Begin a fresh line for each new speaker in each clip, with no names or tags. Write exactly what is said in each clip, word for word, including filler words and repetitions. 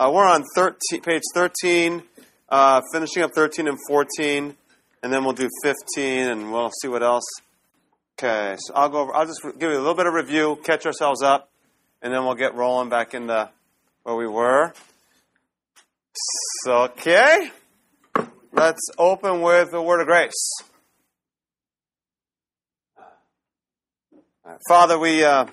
Uh, we're on thirteen, page thirteen, uh, finishing up thirteen and fourteen, and then we'll do fifteen, and we'll see what else. Okay, so I'll go over, I'll just give you a little bit of review, catch ourselves up, and then we'll get rolling back into where we were. So, okay, let's open with the word of grace. Right, Father, we uh,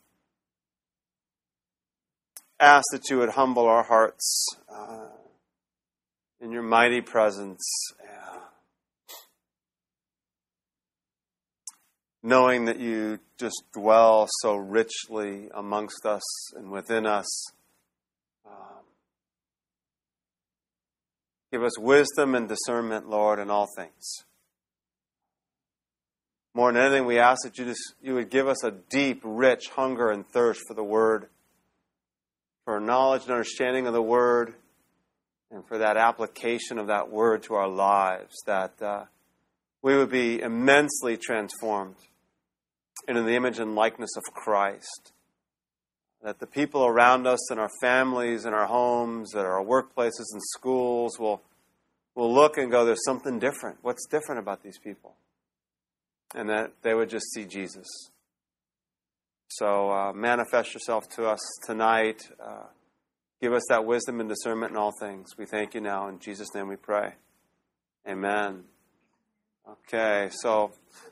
ask that you would humble our hearts uh, in your mighty presence, uh, knowing that you just dwell so richly amongst us and within us. Um, give us wisdom and discernment, Lord, in all things. More than anything, we ask that you just you would give us a deep, rich hunger and thirst for the Word, for knowledge and understanding of the Word, and for that application of that Word to our lives, that uh, we would be immensely transformed into the image and likeness of Christ, that the people around us and our families and our homes, at our workplaces and schools will, will look and go, there's something different. What's different about these people? And that they would just see Jesus. So uh, manifest yourself to us tonight. Uh, give us that wisdom and discernment in all things. We thank you now. In Jesus' name we pray. Amen. Okay, so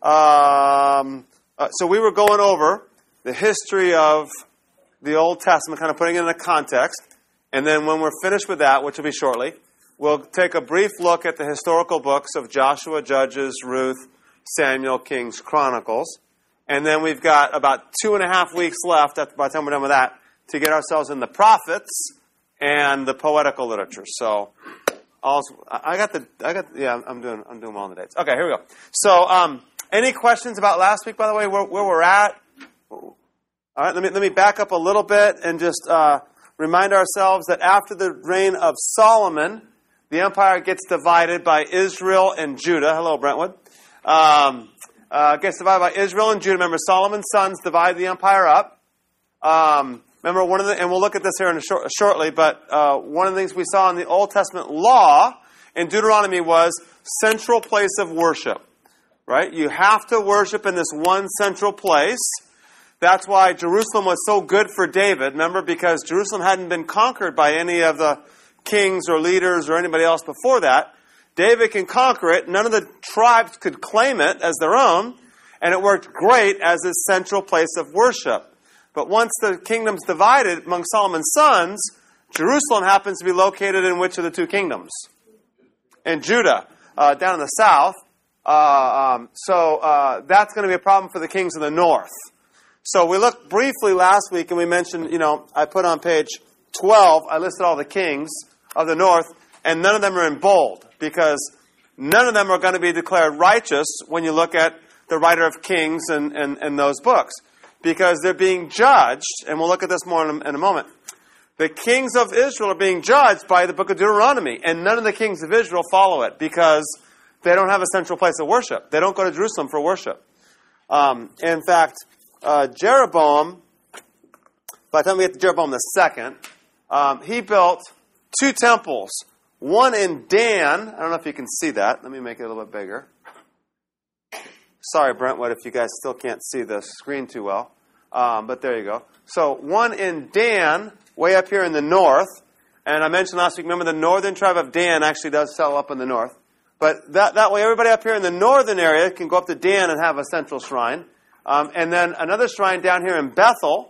um, uh, so we were going over the history of the Old Testament, kind of putting it in a context. And then when we're finished with that, which will be shortly, we'll take a brief look at the historical books of Joshua, Judges, Ruth, Samuel, Kings, Chronicles. And then we've got about two and a half weeks left, after, by the time we're done with that, to get ourselves in the prophets and the poetical literature. So, also, I got the, I got, yeah, I'm doing, I'm doing well on the dates. Okay, here we go. So, um, any questions about last week, by the way, where, where we're at? All right, let me let me back up a little bit and just uh, remind ourselves that after the reign of Solomon, the empire gets divided by Israel and Judah. Hello, Brentwood. Um, uh, gets divided by Israel and Judah. Remember, Solomon's sons divided the empire up. Um, remember, one of the, and we'll look at this here in a short, shortly, but uh, one of the things we saw in the Old Testament law in Deuteronomy was central place of worship. Right? You have to worship in this one central place. That's why Jerusalem was so good for David. Remember, because Jerusalem hadn't been conquered by any of the kings or leaders or anybody else before that. David can conquer it. None of the tribes could claim it as their own. And it worked great as a central place of worship. But once the kingdom's divided among Solomon's sons, Jerusalem happens to be located in which of the two kingdoms? In Judah, uh, down in the south. Uh, um, so uh, that's going to be a problem for the kings in the north. So we looked briefly last week and we mentioned, you know, I put on page twelve, I listed all the kings of the north, and none of them are in bold because none of them are going to be declared righteous when you look at the writer of Kings and, and, and those books. Because they're being judged, and we'll look at this more in a, in a moment. The kings of Israel are being judged by the book of Deuteronomy, and none of the kings of Israel follow it because they don't have a central place of worship. They don't go to Jerusalem for worship. Um, in fact, uh, Jeroboam, by the time we get to Jeroboam the second, um, he built two temples. One in Dan. I don't know if you can see that. Let me make it a little bit bigger. Sorry, Brentwood, if you guys still can't see the screen too well. Um, but there you go. So one in Dan, way up here in the north. And I mentioned last week, remember the northern tribe of Dan actually does settle up in the north. But that, that way, everybody up here in the northern area can go up to Dan and have a central shrine. Um, and then another shrine down here in Bethel.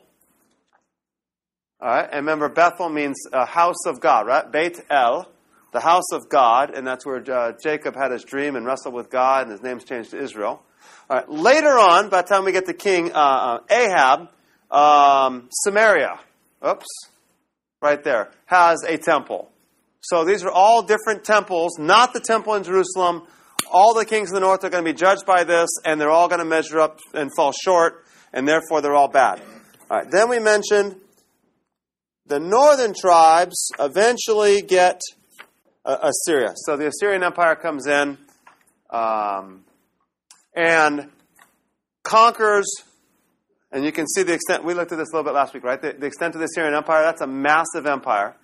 All right, and remember, Bethel means uh, house of God, right? Beit El, the house of God. And that's where uh, Jacob had his dream and wrestled with God, and his name's changed to Israel. All right, later on, by the time we get to King uh, Ahab, um, Samaria, oops, right there, has a temple. So these are all different temples, not the temple in Jerusalem. All the kings in the north are going to be judged by this, and they're all going to measure up and fall short, and therefore they're all bad. All right, then we mentioned the northern tribes eventually get uh, Assyria. So the Assyrian Empire comes in um, and conquers, and you can see the extent. We looked at this a little bit last week, right? The, the extent of the Assyrian Empire, that's a massive empire.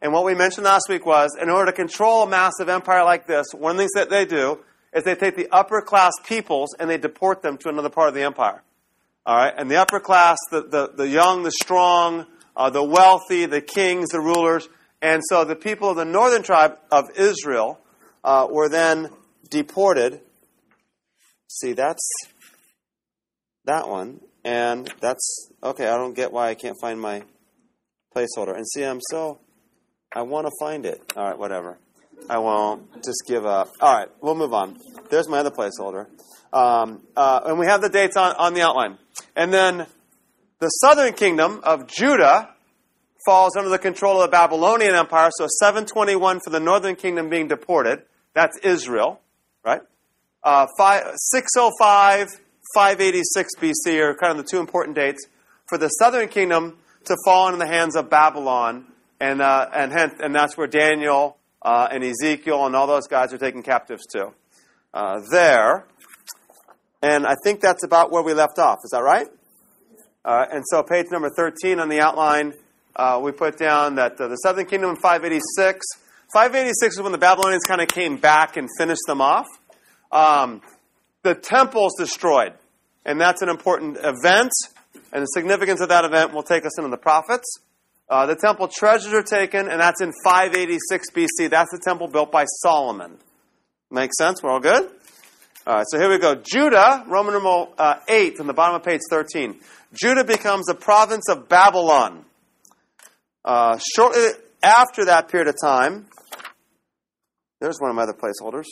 And what we mentioned last week was, in order to control a massive empire like this, one of the things that they do is they take the upper class peoples and they deport them to another part of the empire. All right? And the upper class, the, the, the young, the strong, uh, the wealthy, the kings, the rulers. And so the people of the northern tribe of Israel uh, were then deported. See, that's that one. And that's, okay, I don't get why I can't find my placeholder. And see, I'm so, I want to find it. All right, whatever. I won't. Just give up. All right, we'll move on. There's my other placeholder. Um, uh, and we have the dates on, on the outline. And then the southern kingdom of Judah falls under the control of the Babylonian Empire. So seven twenty-one for the northern kingdom being deported. That's Israel, right? Uh, five, six oh five, five eighty-six B C are kind of the two important dates for the southern kingdom to fall into the hands of Babylon. And, uh, and, hence, and that's where Daniel uh, and Ezekiel and all those guys are taken captives to. Uh, there. And I think that's about where we left off. Is that right? Uh, and so page number thirteen on the outline, uh, we put down that uh, the southern kingdom in five eighty-six. five eighty-six is when the Babylonians kind of came back and finished them off. Um, the temple's destroyed. And that's an important event. And the significance of that event will take us into the prophets. Uh, the temple treasures are taken, and that's in five eighty-six B C. That's the temple built by Solomon. Make sense? We're all good? All right, so here we go. Judah, Roman numeral uh, eight, on the bottom of page thirteen. Judah becomes a province of Babylon. Uh, shortly after that period of time, there's one of my other placeholders.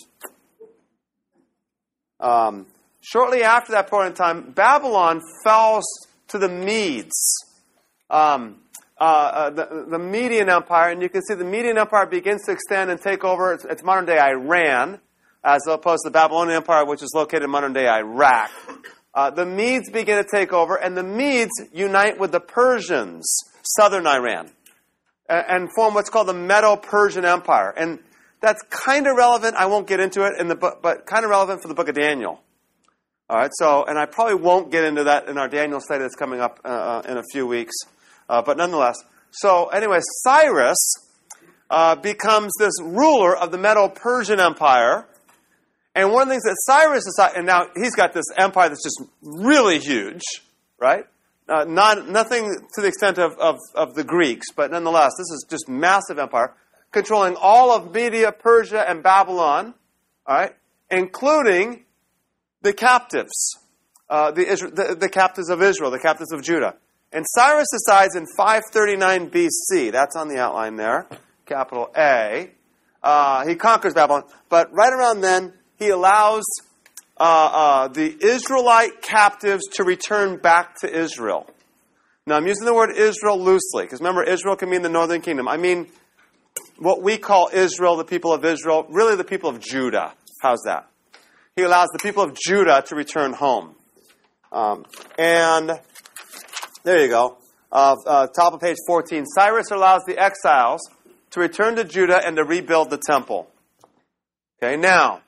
Um, shortly after that point in time, Babylon falls to the Medes. Um, uh, uh, the, the Median Empire, and you can see the Median Empire begins to extend and take over. It's, it's modern-day Iran, as opposed to the Babylonian Empire, which is located in modern-day Iraq. Uh, the Medes begin to take over, and the Medes unite with the Persians, southern Iran, and, and form what's called the Medo-Persian Empire. And that's kind of relevant. I won't get into it in the book, but kind of relevant for the book of Daniel. All right, so, and I probably won't get into that in our Daniel study that's coming up uh, in a few weeks. Uh, but nonetheless, so anyway, Cyrus uh, becomes this ruler of the Medo-Persian Empire. And one of the things that Cyrus decided, and now he's got this empire that's just really huge, right? Uh, not nothing to the extent of, of, of the Greeks, but nonetheless, this is just massive empire, controlling all of Media, Persia, and Babylon, all right, including the captives, uh, the, the, the captives of Israel, the captives of Judah. And Cyrus decides in five thirty-nine B C, that's on the outline there, capital A, uh, he conquers Babylon, but right around then, he allows uh, uh, the Israelite captives to return back to Israel. Now, I'm using the word Israel loosely, because remember, Israel can mean the northern kingdom. I mean what we call Israel, the people of Israel, really the people of Judah. How's that? He allows the people of Judah to return home. Um, and there you go. Uh, uh, top of page fourteen. Cyrus allows the exiles to return to Judah and to rebuild the temple. Okay, now,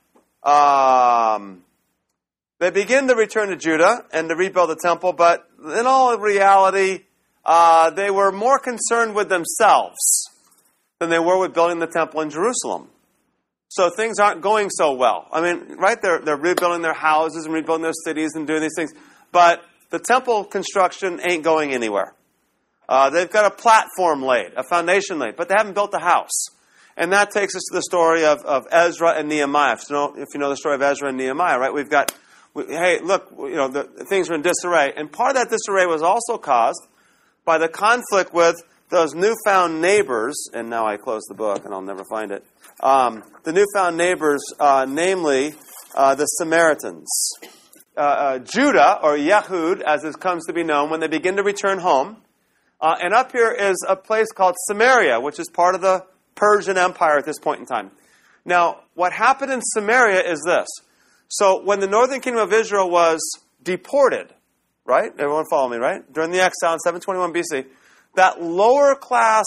Um, they begin to return to Judah and to rebuild the temple, but in all reality, uh, they were more concerned with themselves than they were with building the temple in Jerusalem. So things aren't going so well. I mean, right, they're, they're rebuilding their houses and rebuilding their cities and doing these things, but the temple construction ain't going anywhere. Uh, they've got a platform laid, a foundation laid, but they haven't built the house. And that takes us to the story of, of Ezra and Nehemiah. If you, know, if you know the story of Ezra and Nehemiah, right? We've got, we, hey, look, you know, the, things are in disarray. And part of that disarray was also caused by the conflict with those newfound neighbors. And now I close the book and I'll never find it. Um, the newfound neighbors, uh, namely uh, the Samaritans. Uh, uh, Judah, or Yehud, as it comes to be known, when they begin to return home. Uh, and up here is a place called Samaria, which is part of the Persian Empire at this point in time. Now, what happened in Samaria is this. So, when the northern kingdom of Israel was deported, right? Everyone follow me, right? During the exile in seven twenty-one B C, that lower class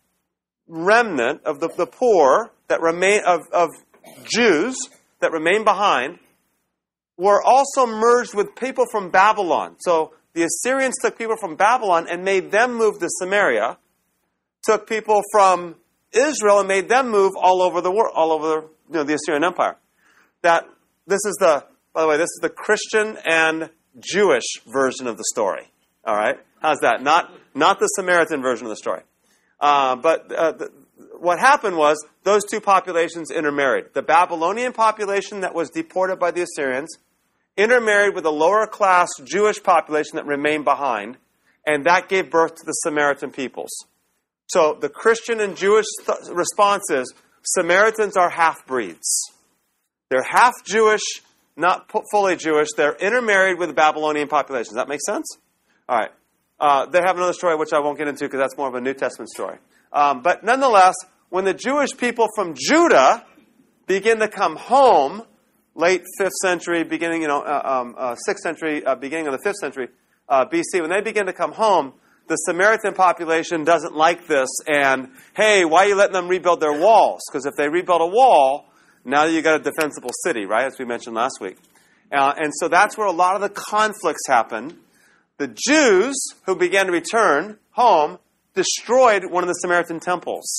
remnant of the, the poor that remain of, of Jews that remained behind were also merged with people from Babylon. So, the Assyrians took people from Babylon and made them move to Samaria, took people from Israel and made them move all over the world, all over the, you know, the Assyrian Empire. That this is the, by the way, this is the Christian and Jewish version of the story. All right, how's that? Not not the Samaritan version of the story. Uh, but uh, the, what happened was those two populations intermarried. The Babylonian population that was deported by the Assyrians intermarried with the lower class Jewish population that remained behind, and that gave birth to the Samaritan peoples. So the Christian and Jewish th- response is Samaritans are half-breeds. They're half Jewish, not fully Jewish. They're intermarried with the Babylonian population. Does that make sense? All right. Uh, they have another story which I won't get into because that's more of a New Testament story. Um, but nonetheless, when the Jewish people from Judah begin to come home, late fifth century, beginning, you know, uh, um, uh, sixth century, uh, beginning of the fifth century uh, B C, when they begin to come home, the Samaritan population doesn't like this. And, hey, why are you letting them rebuild their walls? Because if they rebuild a wall, now you got a defensible city, right, as we mentioned last week. Uh, and so that's where a lot of the conflicts happen. The Jews who began to return home destroyed one of the Samaritan temples.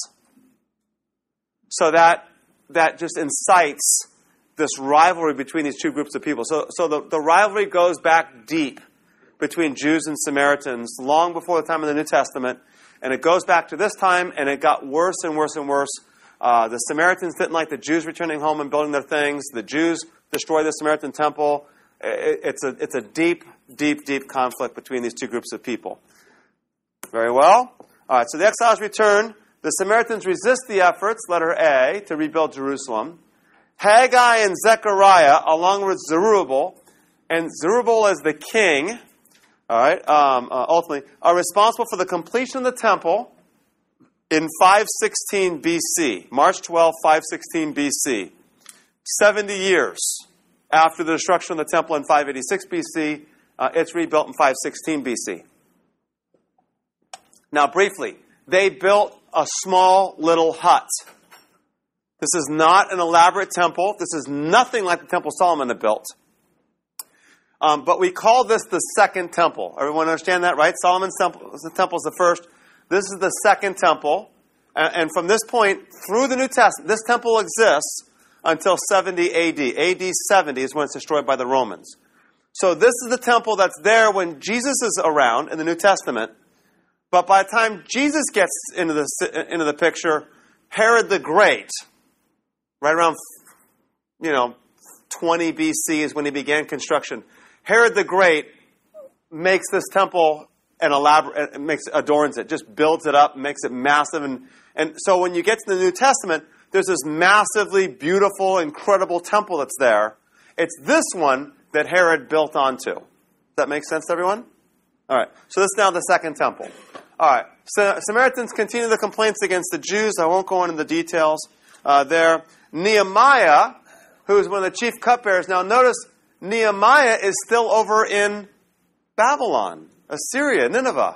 So that that just incites this rivalry between these two groups of people. So, so the, the rivalry goes back deep between Jews and Samaritans long before the time of the New Testament. And it goes back to this time, and it got worse and worse and worse. Uh, the Samaritans didn't like the Jews returning home and building their things. The Jews destroyed the Samaritan temple. It, it's a it's a deep, deep, deep conflict between these two groups of people. Very well. All right, so the exiles return. The Samaritans resist the efforts, letter A, to rebuild Jerusalem. Haggai and Zechariah, along with Zerubbabel, and Zerubbabel as the king, all right, um, uh, ultimately, are responsible for the completion of the temple in five sixteen B C, March twelfth, five sixteen B C. seventy years after the destruction of the temple in five eighty-six B C, uh, it's rebuilt in five sixteen B C. Now, briefly, they built a small little hut. This is not an elaborate temple. This is nothing like the temple Solomon had built. Um, but we call this the second temple. Everyone understand that, right? Solomon's temple, the temple is the first. This is the second temple. And, and from this point, through the New Testament, this temple exists until seventy A D. A D seventy is when it's destroyed by the Romans. So this is the temple that's there when Jesus is around in the New Testament. But by the time Jesus gets into the into the picture, Herod the Great, right around, you know, twenty B C is when he began construction. Herod the Great makes this temple and elaborate, makes adorns it, just builds it up, makes it massive, and and so when you get to the New Testament, there's this massively beautiful, incredible temple that's there. It's this one that Herod built onto. Does that make sense to everyone? All right. So this is now the second temple. All right. So Samaritans continue the complaints against the Jews. I won't go into the details uh, there. Nehemiah, who is one of the chief cupbearers. Now notice Nehemiah is still over in Babylon, Assyria, Nineveh.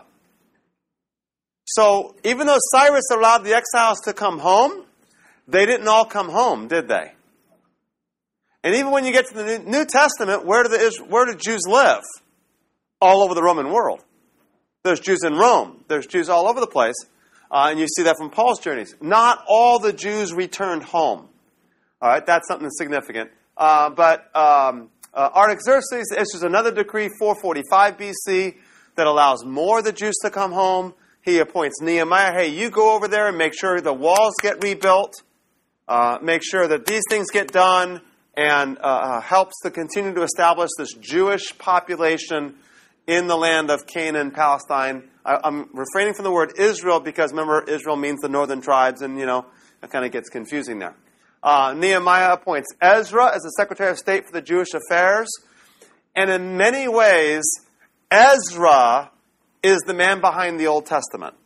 So even though Cyrus allowed the exiles to come home, they didn't all come home, did they? And even when you get to the New Testament, where do the where do Jews live? All over the Roman world. There's Jews in Rome. There's Jews all over the place. Uh, and you see that from Paul's journeys. Not all the Jews returned home. All right, that's something significant. Uh, but um, uh, Artaxerxes issues another decree, four forty-five B C, that allows more of the Jews to come home. He appoints Nehemiah, hey, you go over there and make sure the walls get rebuilt. Uh, make sure that these things get done, and uh, helps to continue to establish this Jewish population in the land of Canaan, Palestine. I, I'm refraining from the word Israel because, remember, Israel means the northern tribes, and, you know, it kind of gets confusing there. Uh, Nehemiah appoints Ezra as the Secretary of State for the Jewish affairs. And in many ways, Ezra is the man behind the Old Testament.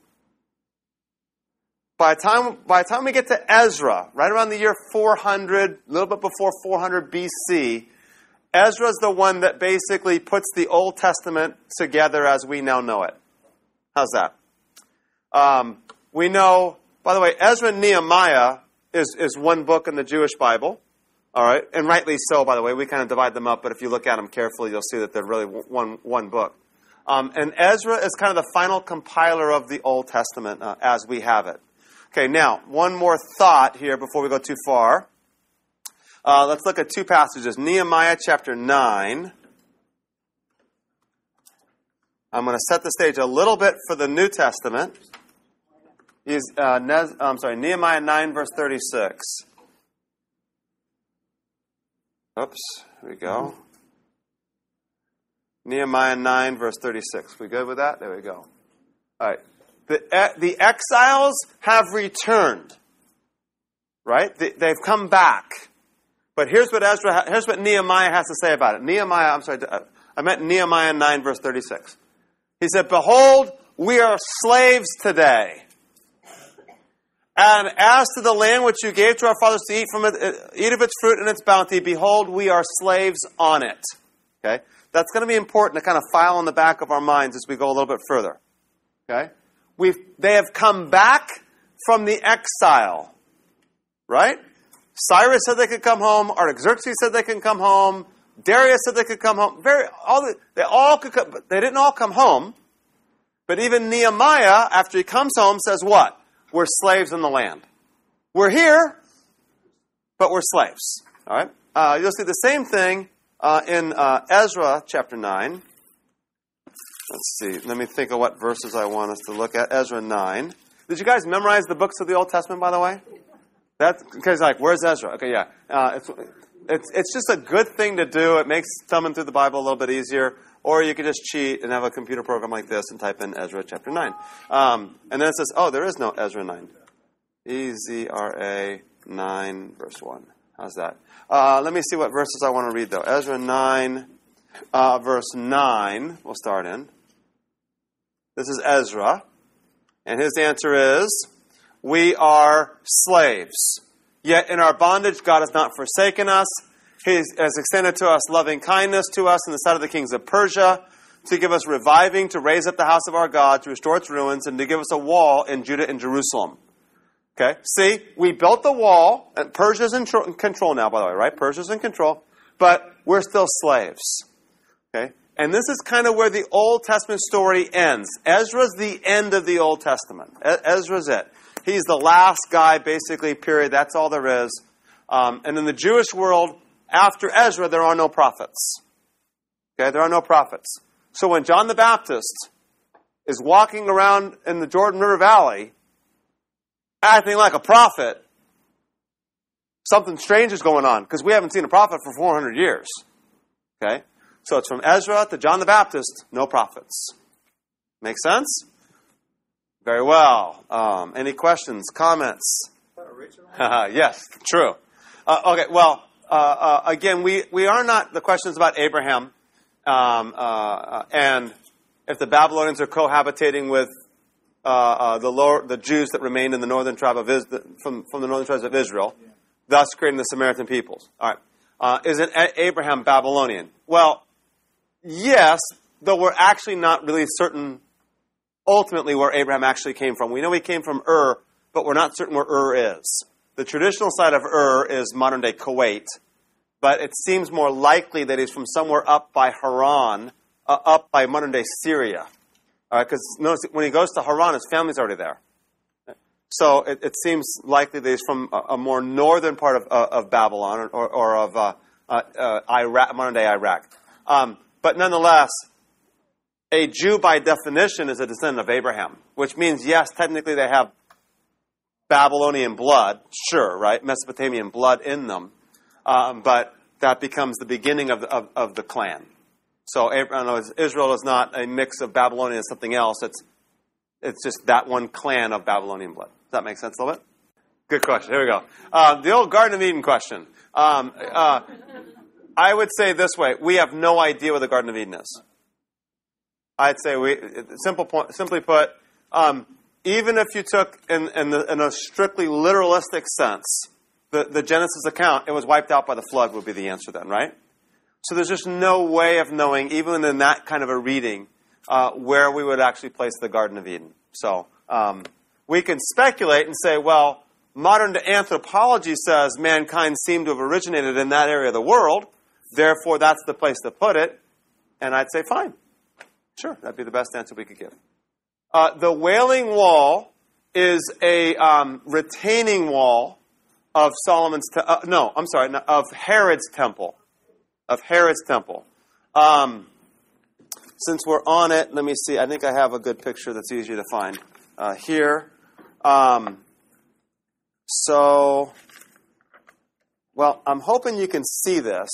By the time, by the time we get to Ezra, right around the year four hundred, a little bit before four hundred B C, Ezra is the one that basically puts the Old Testament together as we now know it. How's that? Um, we know, by the way, Ezra and Nehemiah is, is one book in the Jewish Bible. All right, and rightly so, by the way. We kind of divide them up, but if you look at them carefully, you'll see that they're really one, one book. Um, and Ezra is kind of the final compiler of the Old Testament uh, as we have it. Okay, now, one more thought here before we go too far. Uh, let's look at two passages. Nehemiah chapter nine. I'm going to set the stage a little bit for the New Testament. Is uh, Nez, I'm sorry, Nehemiah nine, verse thirty-six. Oops, here we go. Nehemiah nine, verse thirty-six. We good with that? There we go. All right. The, the exiles have returned, right? They, they've come back. But here's what Ezra, here's what Nehemiah has to say about it. Nehemiah, I'm sorry, I meant Nehemiah nine, verse thirty-six. He said, "Behold, we are slaves today. And as to the land which you gave to our fathers to eat from it, eat of its fruit and its bounty, behold, we are slaves on it." Okay? That's going to be important to kind of file in the back of our minds as we go a little bit further. Okay? We've, they have come back from the exile. Right? Cyrus said they could come home. Artaxerxes said they can come home. Darius said they could come home. Very, all the, they all could come, but they didn't all come home. But even Nehemiah, after he comes home, says what? We're slaves in the land. We're here, but we're slaves. All right? Uh, you'll see the same thing uh, in uh, Ezra chapter nine. Let's see. Let me think of what verses I want us to look at. Ezra nine. Did you guys memorize the books of the Old Testament, by the way? That's because, like, where's Ezra? Okay, yeah. Uh, it's, it's, it's just a good thing to do. It makes thumbing through the Bible a little bit easier. Or you could just cheat and have a computer program like this and type in Ezra chapter nine. Um, and then it says, oh, there is no Ezra nine. E Z R A nine, verse one. How's that? Uh, let me see what verses I want to read, though. Ezra nine, uh, verse nine, we'll start in. This is Ezra. And his answer is, we are slaves. Yet in our bondage, God has not forsaken us. He has extended to us loving kindness to us in the sight of the kings of Persia, to give us reviving, to raise up the house of our God, to restore its ruins, and to give us a wall in Judah and Jerusalem. Okay? See, we built the wall, and Persia's in tr- control now, by the way, right? Persia's in control, but we're still slaves. Okay? And this is kind of where the Old Testament story ends. Ezra's the end of the Old Testament. E- Ezra's it. He's the last guy, basically, period. That's all there is. Um, and in the Jewish world, after Ezra, there are no prophets. Okay, there are no prophets. So when John the Baptist is walking around in the Jordan River Valley, acting like a prophet, something strange is going on, because we haven't seen a prophet for four hundred years. Okay? So it's from Ezra to John the Baptist, no prophets. Make sense? Very well. Um, any questions, comments? Yes, true. Uh, okay, well, uh, uh, again, we, we are not the questions about Abraham um, uh, and if the Babylonians are cohabitating with uh, uh, the lower, the Jews that remained in the northern tribe of Is- from from the northern tribes of Israel, yeah. thus creating the Samaritan peoples. All right, uh, is it Abraham Babylonian? Well, yes, though we're actually not really certain. Ultimately, where Abraham actually came from. We know he came from Ur, but we're not certain where Ur is. The traditional site of Ur is modern-day Kuwait, but it seems more likely that he's from somewhere up by Haran, uh, up by modern-day Syria. Because uh, notice when he goes to Haran, his family's already there. So it, it seems likely that he's from a, a more northern part of, uh, of Babylon or, or of uh, uh, uh, Iraq, modern-day Iraq. Um, but nonetheless, a Jew, by definition, is a descendant of Abraham, which means, yes, technically they have Babylonian blood, sure, right? Mesopotamian blood in them, um, but that becomes the beginning of the, of, of the clan. So Abraham, Israel is not a mix of Babylonian and something else. It's it's just that one clan of Babylonian blood. Does that make sense a little bit? Good question. Here we go. Uh, the old Garden of Eden question. Um, uh, I would say this way. We have no idea what the Garden of Eden is. I'd say we simple point, simply put, um, even if you took in, in, the, in a strictly literalistic sense, the, the Genesis account, it was wiped out by the flood would be the answer then, right? So there's just no way of knowing, even in that kind of a reading, uh, where we would actually place the Garden of Eden. So um, we can speculate and say, well, modern anthropology says mankind seemed to have originated in that area of the world, therefore that's the place to put it, and I'd say, fine. Sure, that'd be the best answer we could give. Uh, the Wailing Wall is a um, retaining wall of Solomon's, te- uh, no, I'm sorry, no, of Herod's temple. Of Herod's temple. Um, since we're on it, let me see. I think I have a good picture that's easier to find uh, here. Um, so, well, I'm hoping you can see this.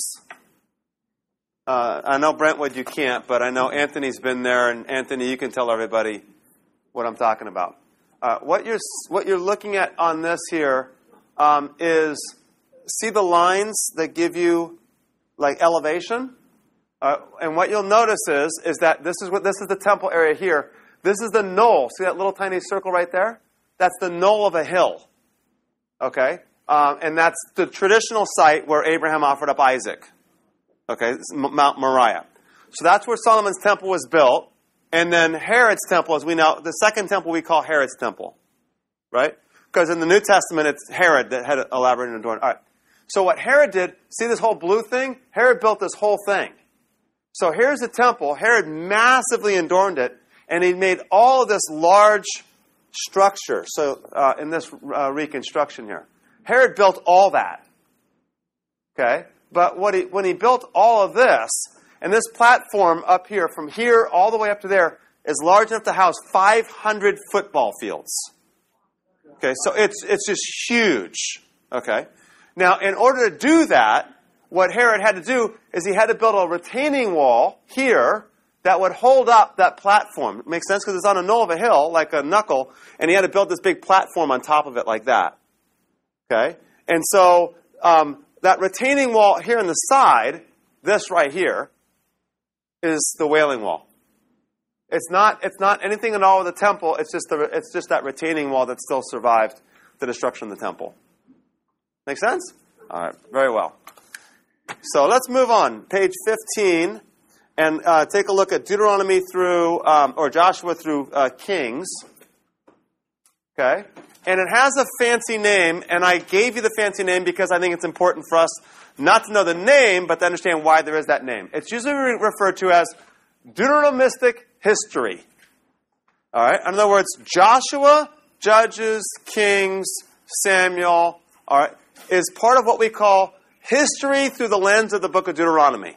Uh, I know, Brentwood, you can't, but I know Anthony's been there, and Anthony, you can tell everybody what I'm talking about. Uh, what you're what you're looking at on this here um, is, see the lines that give you like elevation? Uh, and what you'll notice is is that this is what this is the temple area here. This is the knoll. See that little tiny circle right there? That's the knoll of a hill. Okay, um, and that's the traditional site where Abraham offered up Isaac. Okay, this is Mount Moriah. So that's where Solomon's temple was built. And then Herod's temple, as we know, the second temple we call Herod's temple. Right? Because in the New Testament, it's Herod that had elaborated and adorned. All right. So what Herod did, see this whole blue thing? Herod built this whole thing. So here's the temple. Herod massively adorned it. And he made all of this large structure. So uh, in this uh, reconstruction here. Herod built all that. Okay? But what he, when he built all of this, and this platform up here, from here all the way up to there, is large enough to house five hundred football fields. Okay, so it's it's just huge. Okay, now in order to do that, what Herod had to do is he had to build a retaining wall here that would hold up that platform. It makes sense because it's on a knoll of a hill, like a knuckle, and he had to build this big platform on top of it like that. Okay, and so um, that retaining wall here on the side, this right here, is the Wailing Wall. It's not it's not anything at all with the temple. It's just the it's just that retaining wall that still survived the destruction of the temple. Make sense? All right, very well. So let's move on. Page fifteen, and uh, take a look at Deuteronomy through um, or Joshua through uh, Kings. Okay, and it has a fancy name, and I gave you the fancy name because I think it's important for us not to know the name, but to understand why there is that name. It's usually referred to as Deuteronomistic history. All right? In other words, Joshua, Judges, Kings, Samuel, all right, is part of what we call history through the lens of the book of Deuteronomy.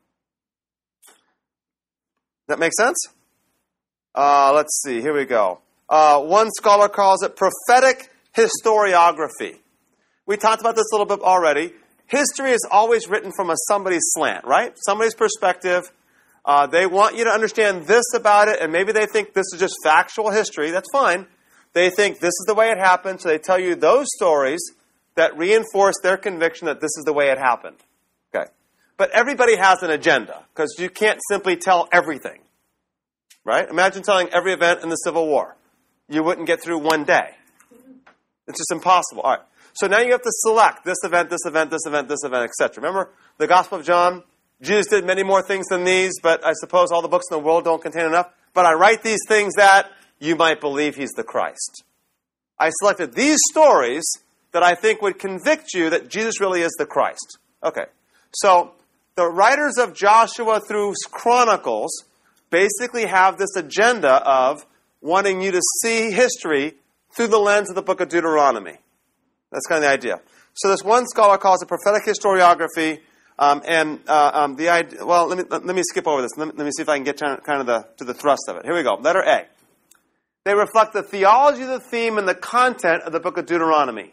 That make sense? Uh, let's see. Here we go. Uh, one scholar calls it prophetic historiography. We talked about this a little bit already. History is always written from a somebody's slant, right? Somebody's perspective. Uh, they want you to understand this about it, and maybe they think this is just factual history. That's fine. They think this is the way it happened, so they tell you those stories that reinforce their conviction that this is the way it happened. Okay. But everybody has an agenda, because you can't simply tell everything. Right? Imagine telling every event in the Civil War. You wouldn't get through one day. It's just impossible. All right. So now you have to select this event, this event, this event, this event, et cetera. Remember the Gospel of John? Jesus did many more things than these, but I suppose all the books in the world don't contain enough. But I write these things that you might believe he's the Christ. I selected these stories that I think would convict you that Jesus really is the Christ. Okay. So the writers of Joshua through Chronicles basically have this agenda of wanting you to see history through the lens of the book of Deuteronomy. That's kind of the idea. So this one scholar calls it prophetic historiography, um, and uh, um, the idea. Well, let me let me skip over this. Let me, let me see if I can get kind of the to the thrust of it. Here we go. Letter A. They reflect the theology of the theme and the content of the book of Deuteronomy.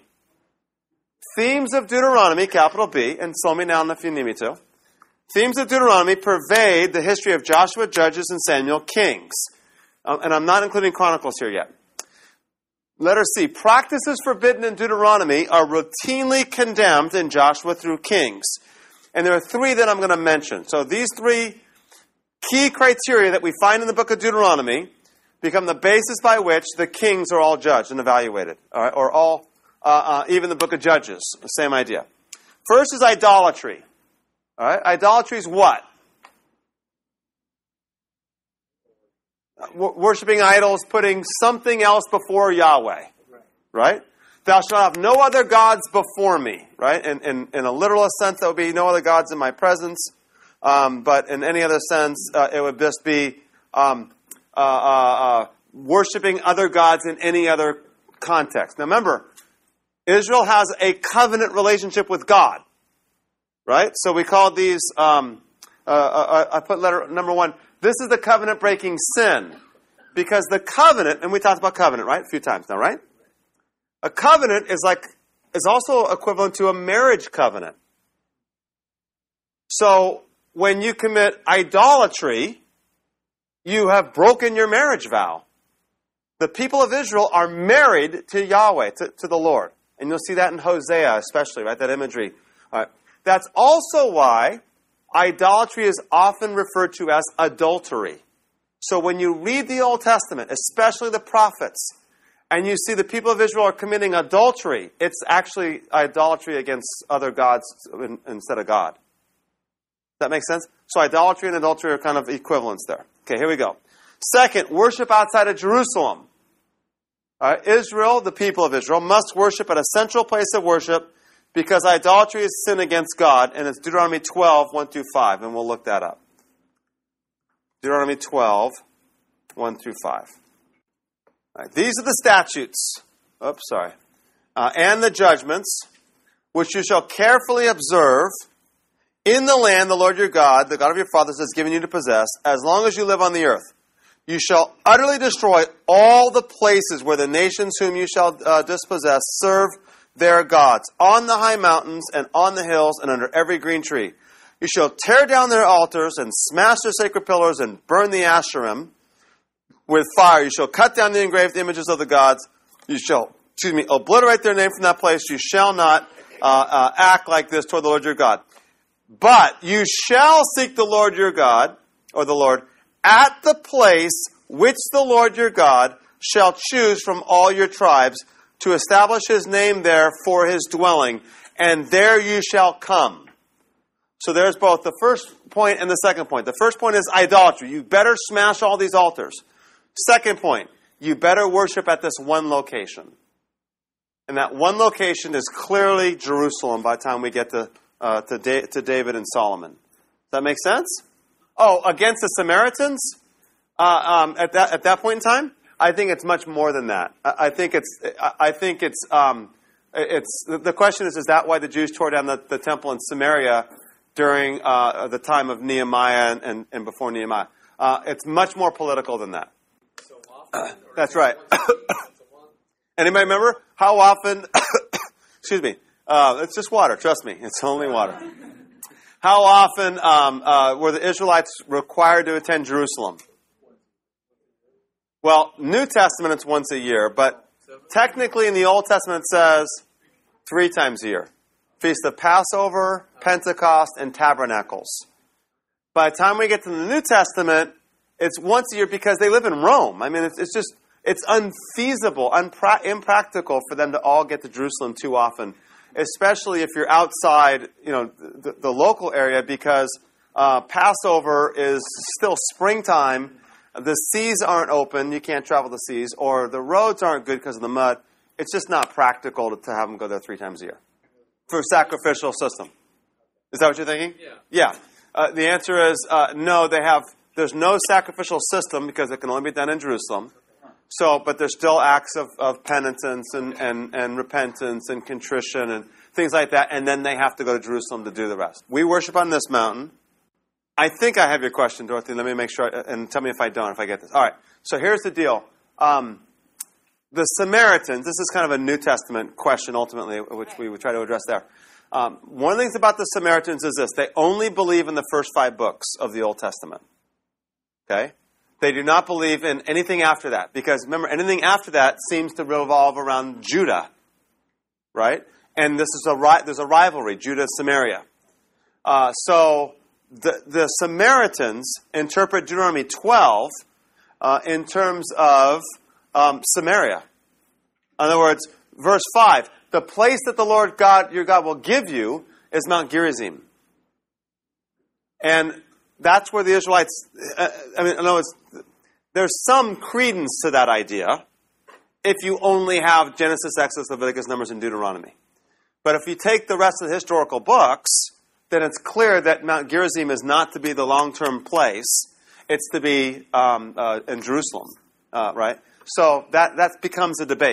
Themes of Deuteronomy, capital B, and slow me down if you need me to. Themes of Deuteronomy pervade the history of Joshua, Judges, and Samuel, Kings. Um, and I'm not including Chronicles here yet. Letter C. Practices forbidden in Deuteronomy are routinely condemned in Joshua through Kings. And there are three that I'm going to mention. So these three key criteria that we find in the book of Deuteronomy become the basis by which the kings are all judged and evaluated. All right? Or all, uh, uh, even the book of Judges. Same idea. First is idolatry. All right? Idolatry is what? Worshipping idols, putting something else before Yahweh, right? Thou shalt have no other gods before me, right? In, in, in a literal sense, that would be no other gods in my presence. Um, but in any other sense, uh, it would just be um, uh, uh, uh, worshipping other gods in any other context. Now remember, Israel has a covenant relationship with God, right? So we call these, um, uh, uh, I put letter number one, this is the covenant-breaking sin. Because the covenant, and we talked about covenant, right? A few times now, right? A covenant is like, is also equivalent to a marriage covenant. So when you commit idolatry, you have broken your marriage vow. The people of Israel are married to Yahweh, to, to the Lord. And you'll see that in Hosea especially, right? That imagery. All right. That's also why idolatry is often referred to as adultery. So when you read the Old Testament, especially the prophets, and you see the people of Israel are committing adultery, it's actually idolatry against other gods instead of God. Does that make sense? So idolatry and adultery are kind of equivalents there. Okay, here we go. Second, worship outside of Jerusalem. All right, Israel, the people of Israel, must worship at a central place of worship because idolatry is sin against God, and it's Deuteronomy twelve, one through five, and we'll look that up. Deuteronomy twelve, one through five. All right, these are the statutes, oops, sorry, uh, and the judgments, which you shall carefully observe in the land the Lord your God, the God of your fathers, has given you to possess, as long as you live on the earth. You shall utterly destroy all the places where the nations whom you shall uh, dispossess serve their gods, on the high mountains and on the hills and under every green tree. You shall tear down their altars and smash their sacred pillars and burn the Asherim with fire. You shall cut down the engraved images of the gods. You shall, excuse me, obliterate their name from that place. You shall not uh, uh, act like this toward the Lord your God. But you shall seek the Lord your God, or the Lord, at the place which the Lord your God shall choose from all your tribes to establish his name there for his dwelling, and there you shall come. So there's both the first point and the second point. The first point is idolatry. You better smash all these altars. Second point, you better worship at this one location. And that one location is clearly Jerusalem by the time we get to uh, to, da- to David and Solomon. Does that make sense? Oh, against the Samaritans? Uh, um, at that at that point in time? I think it's much more than that. I, I think it's I think it's um, it's the question is, is that why the Jews tore down the, the temple in Samaria during uh, the time of Nehemiah and, and, and before Nehemiah? Uh, it's much more political than that. So often, that's right. Anybody remember how often? Excuse me. Uh, it's just water. Trust me, it's only water. How often um, uh, were the Israelites required to attend Jerusalem? Well, New Testament it's once a year, but technically in the Old Testament it says three times a year. Feast of Passover, Pentecost, and Tabernacles. By the time we get to the New Testament, it's once a year because they live in Rome. I mean, it's, it's just, it's unfeasible, unpra- impractical for them to all get to Jerusalem too often, especially if you're outside, you know, the, the local area, because uh, Passover is still springtime. The seas aren't open. You can't travel the seas, or the roads aren't good because of the mud. It's just not practical to, to have them go there three times a year for a sacrificial system. Is that what you're thinking?
Yeah.
Yeah. Uh, the answer is uh, no. They have. There's no sacrificial system because it can only be done in Jerusalem. So, but there's still acts of, of penitence and, and, and repentance and contrition and things like that, and then they have to go to Jerusalem to do the rest. We worship on this mountain. I think I have your question, Dorothy. Let me make sure, and tell me if I don't, if I get this. All right, so here's the deal. Um, the Samaritans, this is kind of a New Testament question, ultimately, which we would try to address there. Um, one of the things about the Samaritans is this. They only believe in the first five books of the Old Testament. Okay? They do not believe in anything after that. Because, remember, anything after that seems to revolve around Judah. Right? And this is a ri- there's a rivalry, Judah-Samaria. Uh, so, the, the Samaritans interpret Deuteronomy twelve uh, in terms of um, Samaria. In other words, verse five, the place that the Lord God, your God, will give you is Mount Gerizim. And that's where the Israelites, uh, I mean, in other words, there's some credence to that idea if you only have Genesis, Exodus, Leviticus, Numbers, and Deuteronomy. But if you take the rest of the historical books, then it's clear that Mount Gerizim is not to be the long-term place. It's to be um, uh, in Jerusalem, uh, right? So that, that becomes a debate.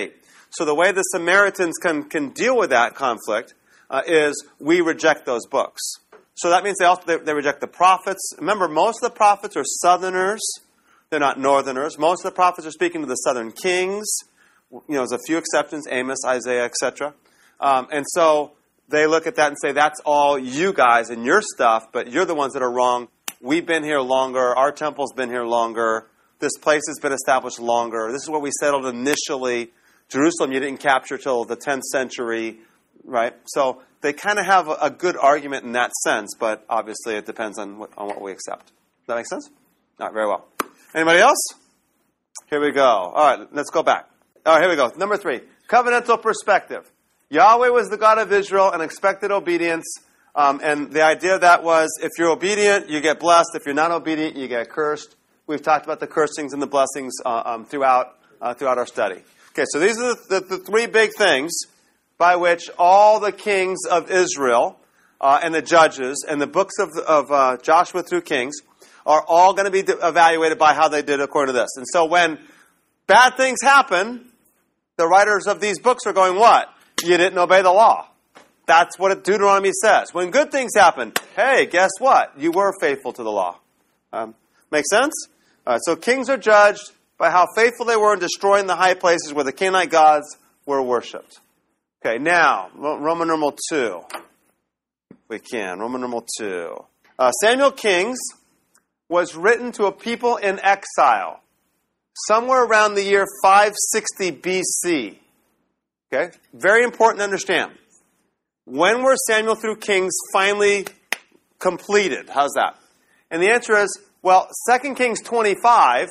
So the way the Samaritans can, can deal with that conflict uh, is we reject those books. So that means they also they, they reject the prophets. Remember, most of the prophets are southerners. They're not northerners. Most of the prophets are speaking to the southern kings. You know, there's a few exceptions, Amos, Isaiah, et cetera. Um, and so they look at that and say, that's all you guys and your stuff, but you're the ones that are wrong. We've been here longer. Our temple's been here longer. This place has been established longer. This is where we settled initially. Jerusalem you didn't capture till the tenth century, right? So they kind of have a, a good argument in that sense, but obviously it depends on what, on what we accept. Does that make sense? All right, very well. Anybody else? Here we go. All right, let's go back. All right, here we go. Number three, covenantal perspective. Yahweh was the God of Israel and expected obedience. Um, and the idea of that was if you're obedient, you get blessed. If you're not obedient, you get cursed. We've talked about the cursings and the blessings uh, um, throughout uh, throughout our study. Okay, so these are the, the, the three big things by which all the kings of Israel uh, and the judges and the books of, of uh, Joshua through Kings are all going to be evaluated by how they did according to this. And so when bad things happen, the writers of these books are going, what? You didn't obey the law. That's what Deuteronomy says. When good things happen, hey, guess what? You were faithful to the law. Um, make sense? Uh, so kings are judged by how faithful they were in destroying the high places where the Canaanite gods were worshipped. Okay, now, Roman numeral two. We can. Roman numeral two. Uh, Samuel Kings was written to a people in exile somewhere around the year five sixty B C. Okay? Very important to understand. When were Samuel through Kings finally completed? How's that? And the answer is, well, Second Kings twenty-five,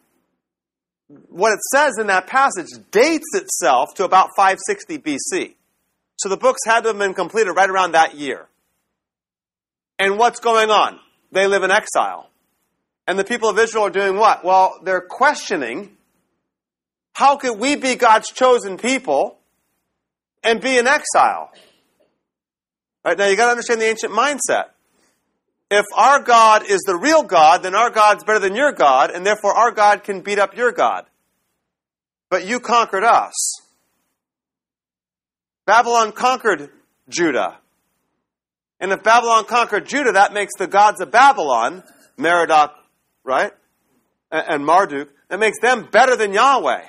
what it says in that passage dates itself to about five sixty B C. So the books had to have been completed right around that year. And what's going on? They live in exile. And the people of Israel are doing what? Well, they're questioning, how could we be God's chosen people and be in exile? All right, now you got to understand the ancient mindset. If our God is the real God, then our God's better than your God, and therefore our God can beat up your God. But you conquered us. Babylon conquered Judah. And if Babylon conquered Judah, that makes the gods of Babylon, Merodach, right, and Marduk, that makes them better than Yahweh.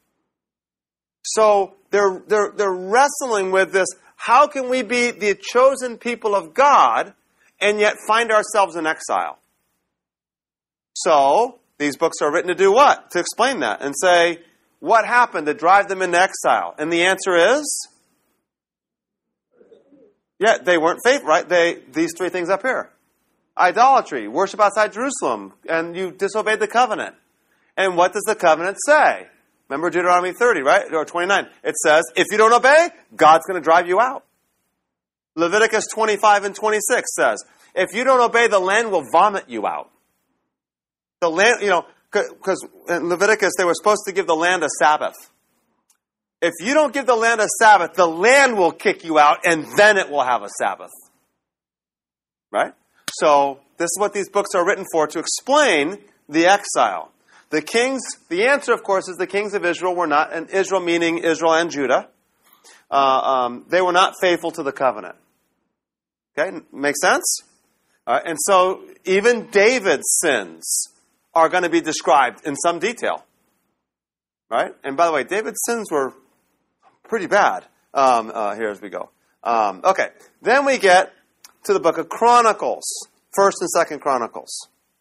So they're, they're, they're wrestling with this. How can we be the chosen people of God and yet find ourselves in exile? So these books are written to do what? To explain that and say, what happened to drive them into exile? And the answer is, yeah, they weren't faithful, right? They, these three things up here. Idolatry, worship outside Jerusalem, and you disobeyed the covenant. And what does the covenant say? Remember Deuteronomy thirty, right? Or twenty-nine. It says, if you don't obey, God's going to drive you out. Leviticus twenty-five and twenty-six says, if you don't obey, the land will vomit you out. The land, you know, because in Leviticus, they were supposed to give the land a Sabbath. If you don't give the land a Sabbath, the land will kick you out, and then it will have a Sabbath. Right? So this is what these books are written for, to explain the exile. The kings, the answer, of course, is the kings of Israel were not, and Israel meaning Israel and Judah, uh, um, they were not faithful to the covenant. Okay, makes sense? Uh, and so even David's sins are going to be described in some detail. Right? And by the way, David's sins were pretty bad. Um, uh, here as we go. Um, okay, then we get to the book of Chronicles, First and Second Chronicles.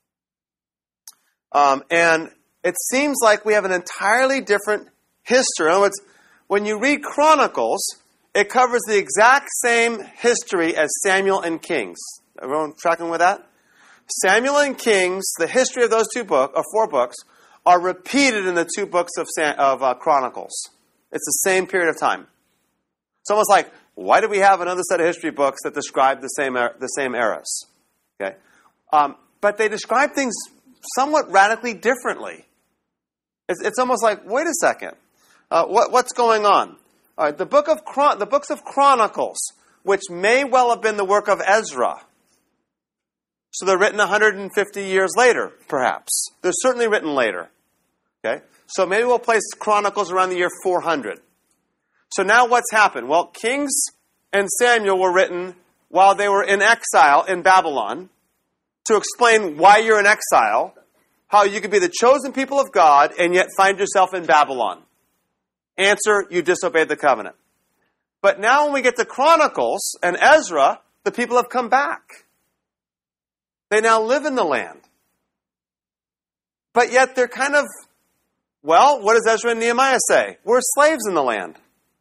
Um, and it seems like we have an entirely different history. In other words, when you read Chronicles, it covers the exact same history as Samuel and Kings. Everyone tracking with that? Samuel and Kings, the history of those two books, or four books, are repeated in the two books of, Sam, of uh, Chronicles. It's the same period of time. It's almost like, why do we have another set of history books that describe the same er- the same eras? Okay, um, but they describe things somewhat radically differently. It's, it's almost like, wait a second, uh, what, what's going on? All right, the book of Chron- the books of Chronicles, which may well have been the work of Ezra. So they're written one hundred fifty years later, perhaps. They're certainly written later. Okay, so maybe we'll place Chronicles around the year four hundred. So now what's happened? Well, Kings and Samuel were written while they were in exile in Babylon to explain why you're in exile, how you could be the chosen people of God and yet find yourself in Babylon. Answer, you disobeyed the covenant. But now when we get to Chronicles and Ezra, the people have come back. They now live in the land. But yet they're kind of, well, what does Ezra and Nehemiah say? We're slaves in the land.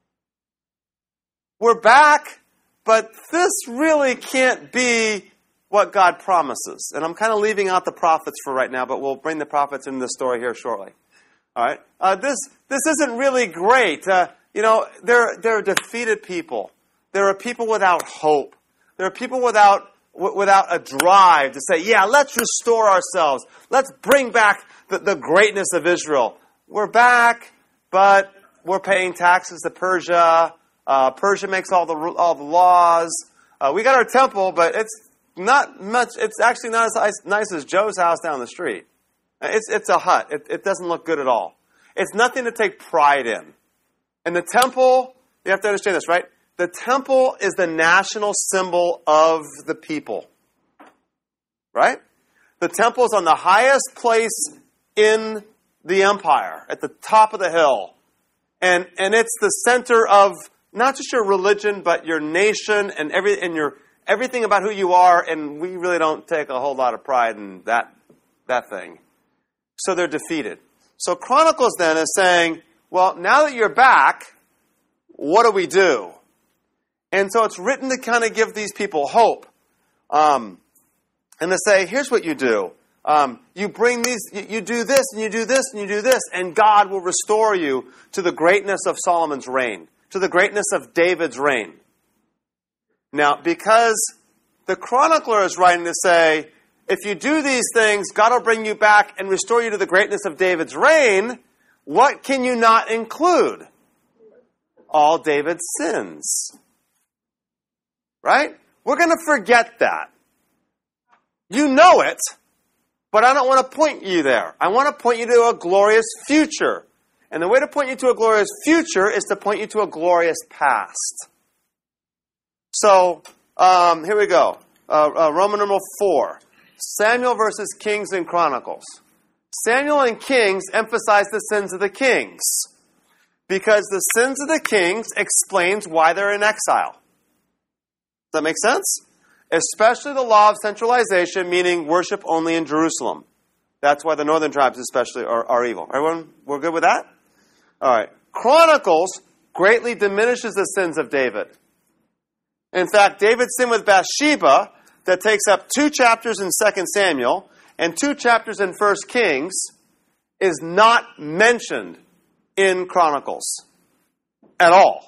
We're back, but this really can't be what God promises. And I'm kind of leaving out the prophets for right now, but we'll bring the prophets into the story here shortly. All right? Uh, this this isn't really great. Uh, you know, they're, they're defeated people. There are people without hope. There are people without w- without a drive to say, yeah, let's restore ourselves. Let's bring back the, the greatness of Israel. We're back, but we're paying taxes to Persia. Uh, Persia makes all the all the laws. Uh, we got our temple, but it's not much. It's actually not as nice as Joe's house down the street. It's it's a hut. It, it doesn't look good at all. It's nothing to take pride in. And the temple, you have to understand this, right? The temple is the national symbol of the people. Right? The temple is on the highest place in the empire, at the top of the hill. And and it's the center of not just your religion, but your nation and every and your everything about who you are, and we really don't take a whole lot of pride in that that thing. So they're defeated. So Chronicles then is saying, well, now that you're back, what do we do? And so it's written to kind of give these people hope. Um, and to say, here's what you do. Um, you bring these, you, you do this, and you do this, and you do this, and God will restore you to the greatness of Solomon's reign, to the greatness of David's reign. Now, because the chronicler is writing to say, if you do these things, God will bring you back and restore you to the greatness of David's reign. What can you not include? All David's sins. Right? We're going to forget that. You know it, but I don't want to point you there. I want to point you to a glorious future. And the way to point you to a glorious future is to point you to a glorious past. So, um, here we go. Uh, uh, Roman numeral four. Samuel versus Kings and Chronicles. Samuel and Kings emphasize the sins of the kings because the sins of the kings explains why they're in exile. Does that make sense? Especially the law of centralization, meaning worship only in Jerusalem. That's why the northern tribes especially are, are evil. Everyone, we're good with that? All right. Chronicles greatly diminishes the sins of David. In fact, David's sin with Bathsheba that takes up two chapters in Second Samuel and two chapters in First Kings is not mentioned in Chronicles at all.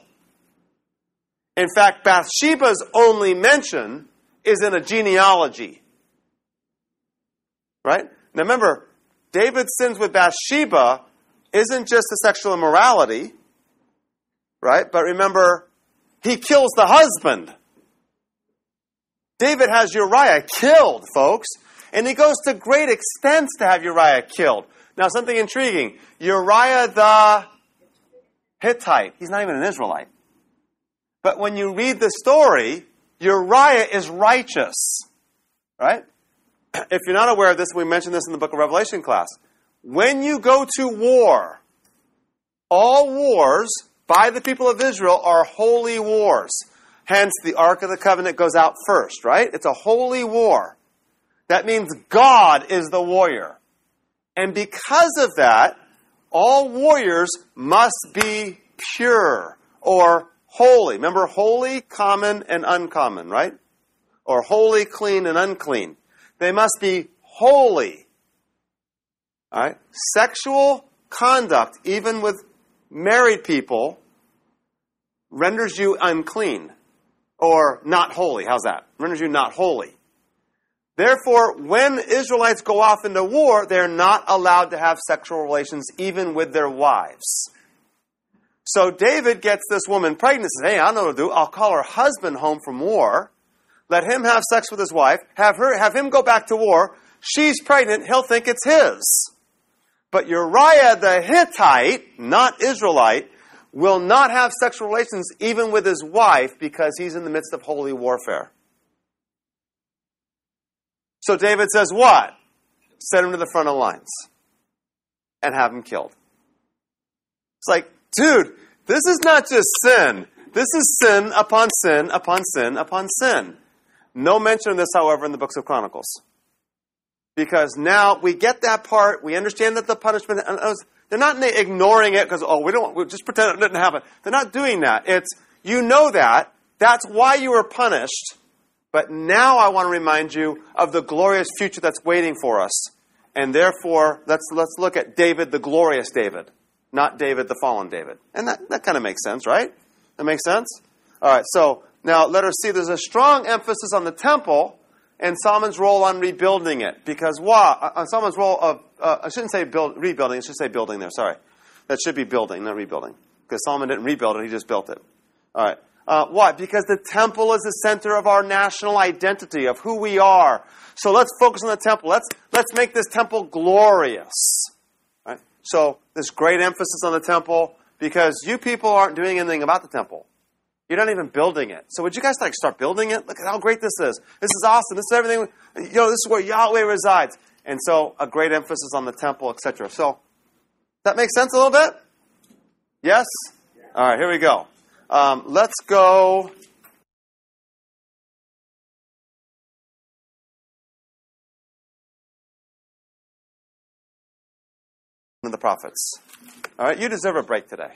In fact, Bathsheba's only mention is in a genealogy. Right? Now remember, David's sins with Bathsheba isn't just a sexual immorality, right? But remember, he kills the husband. David has Uriah killed, folks. And he goes to great extents to have Uriah killed. Now, something intriguing. Uriah the Hittite. He's not even an Israelite. But when you read the story, Uriah is righteous. Right? If you're not aware of this, we mentioned this in the book of Revelation class. When you go to war, all wars by the people of Israel are holy wars. Hence, the Ark of the Covenant goes out first, right? It's a holy war. That means God is the warrior. And because of that, all warriors must be pure or holy. Remember, holy, common, and uncommon, right? Or holy, clean, and unclean. They must be holy. All right? Sexual conduct, even with married people, renders you unclean. Or not holy. How's that? Renders you not holy. Therefore, when Israelites go off into war, they're not allowed to have sexual relations even with their wives. So David gets this woman pregnant and says, hey, I know what to do. I'll call her husband home from war. Let him have sex with his wife. Have her, have him go back to war. She's pregnant. He'll think it's his. But Uriah the Hittite, not Israelite, will not have sexual relations even with his wife because he's in the midst of holy warfare. So David says what? Send him to the front of lines and have him killed. It's like, dude, this is not just sin. This is sin upon sin upon sin upon sin. No mention of this, however, in the books of Chronicles. Because now we get that part. We understand that the punishment, they're not ignoring it because, oh, we don't, we just pretend it didn't happen. They're not doing that. It's, you know that. That's why you were punished. But now I want to remind you of the glorious future that's waiting for us. And therefore, let's, let's look at David, the glorious David, not David, the fallen David. And that, that kind of makes sense, right? That makes sense? All right, so now let us see there's a strong emphasis on the temple and Solomon's role on rebuilding it. Because why? On Solomon's role of, uh, I shouldn't say build, rebuilding, I should say building there, sorry. That should be building, not rebuilding. Because Solomon didn't rebuild it, he just built it. All right. Uh, why? Because the temple is the center of our national identity, of who we are. So let's focus on the temple. Let's, let's make this temple glorious. Right? So this great emphasis on the temple, because you people aren't doing anything about the temple. You're not even building it. So would you guys like start building it? Look at how great this is. This is awesome. This is everything. You know, this is where Yahweh resides. And so a great emphasis on the temple, et cetera. So that makes sense a little bit? Yes? All right, here we go. Um, let's go. The prophets. All right, you deserve a break today.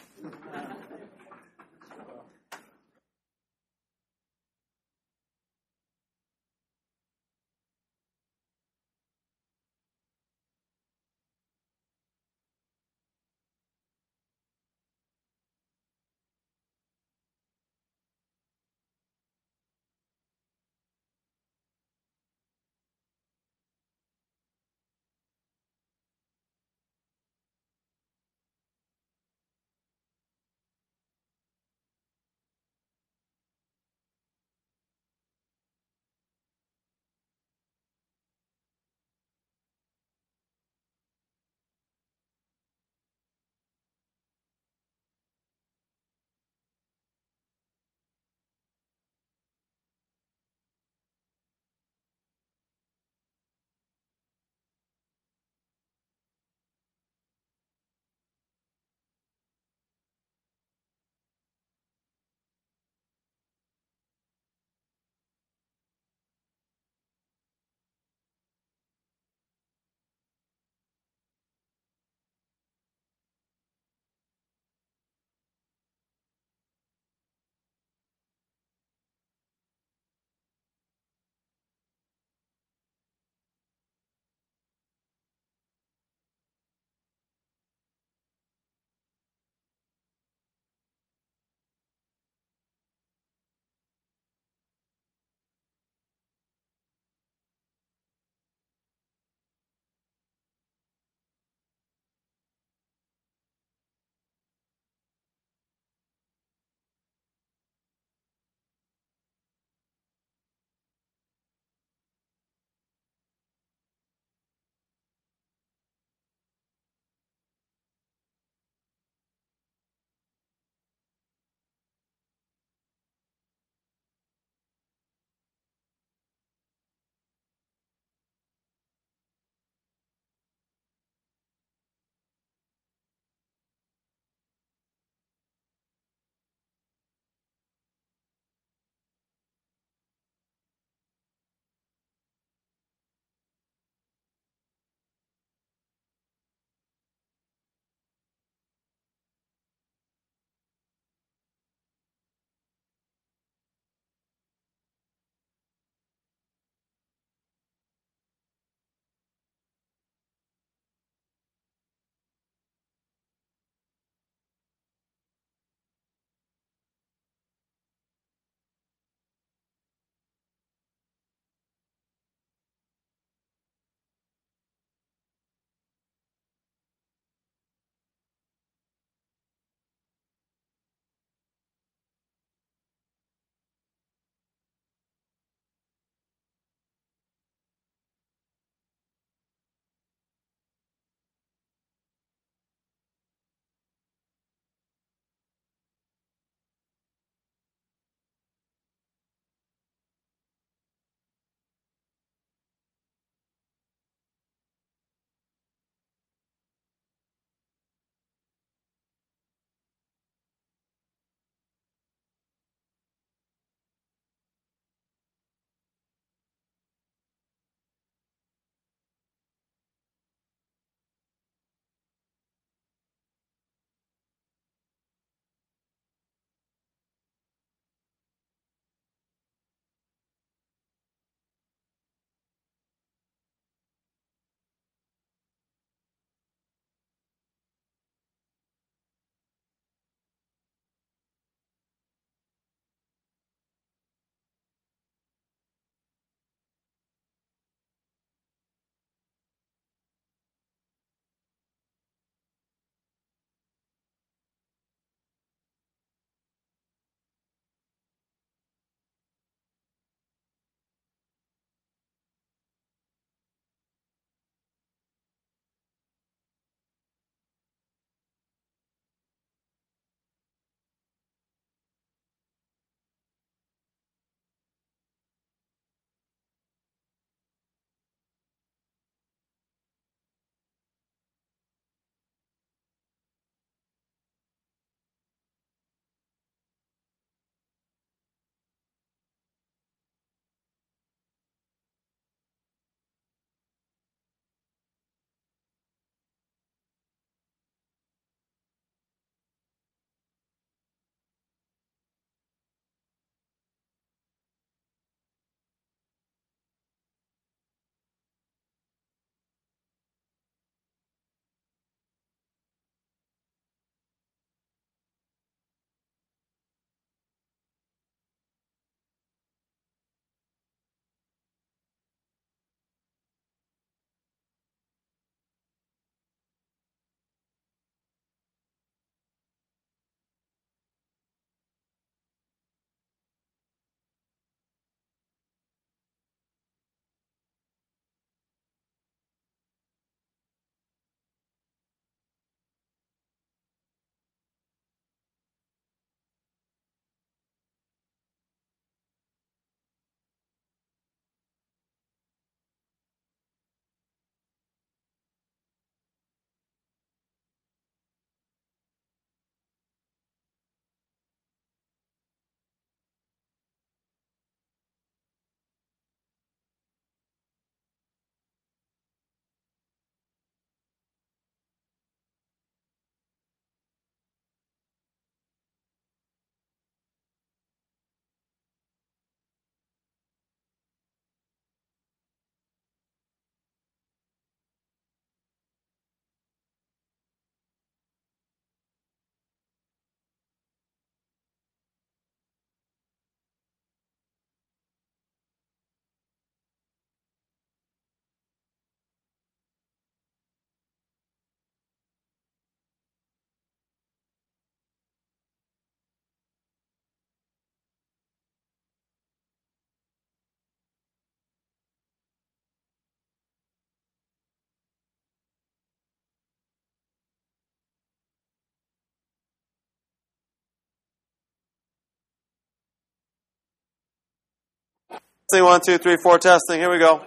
Testing, one, two, three, four, testing. Here we go.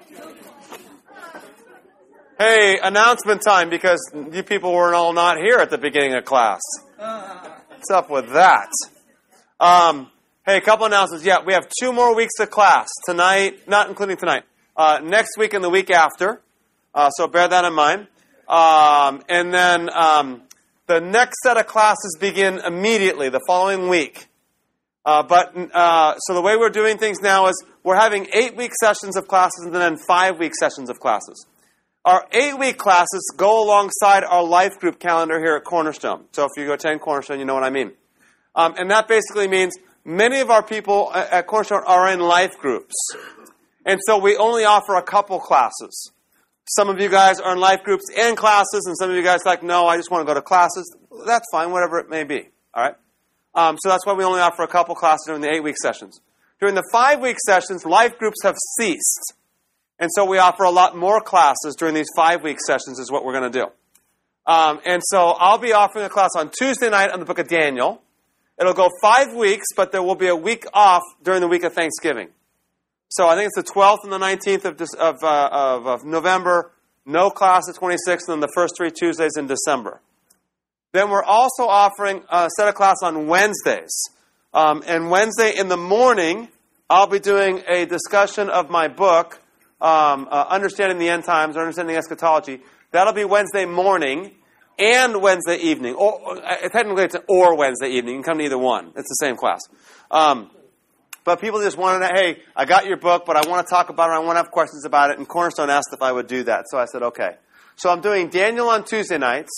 Hey, announcement time, because you people were all not here at the beginning of class. What's up with that? Um, hey, a couple announcements. Yeah, we have two more weeks of class. Tonight, not including tonight. Uh, next week and the week after. Uh, so bear that in mind. Um, and then um, the next set of classes begin immediately, the following week. Uh, but uh, so the way we're doing things now is we're having eight-week sessions of classes and then five-week sessions of classes. Our eight-week classes go alongside our life group calendar here at Cornerstone. So if you go attend Cornerstone, you know what I mean. Um, and that basically means many of our people at Cornerstone are in life groups. And so we only offer a couple classes. Some of you guys are in life groups and classes, and some of you guys are like, no, I just want to go to classes. That's fine, whatever it may be. All right? Um, so that's why we only offer a couple classes during the eight-week sessions. During the five-week sessions, life groups have ceased. And so we offer a lot more classes during these five-week sessions is what we're going to do. Um, and so I'll be offering a class on Tuesday night on the book of Daniel. It'll go five weeks, but there will be a week off during the week of Thanksgiving. So I think it's the twelfth and the nineteenth of, of, uh, of, of November. No class the twenty-sixth, and then the first three Tuesdays in December. Then we're also offering a set of class on Wednesdays. Um, and Wednesday in the morning, I'll be doing a discussion of my book, um, uh, Understanding the End Times, or Understanding Eschatology. That'll be Wednesday morning and Wednesday evening. Or, or uh, technically, it's an or Wednesday evening. You can come to either one. It's the same class. Um, but people just wanted to, hey, I got your book, but I want to talk about it. I want to have questions about it. And Cornerstone asked if I would do that. So I said, okay. So I'm doing Daniel on Tuesday nights.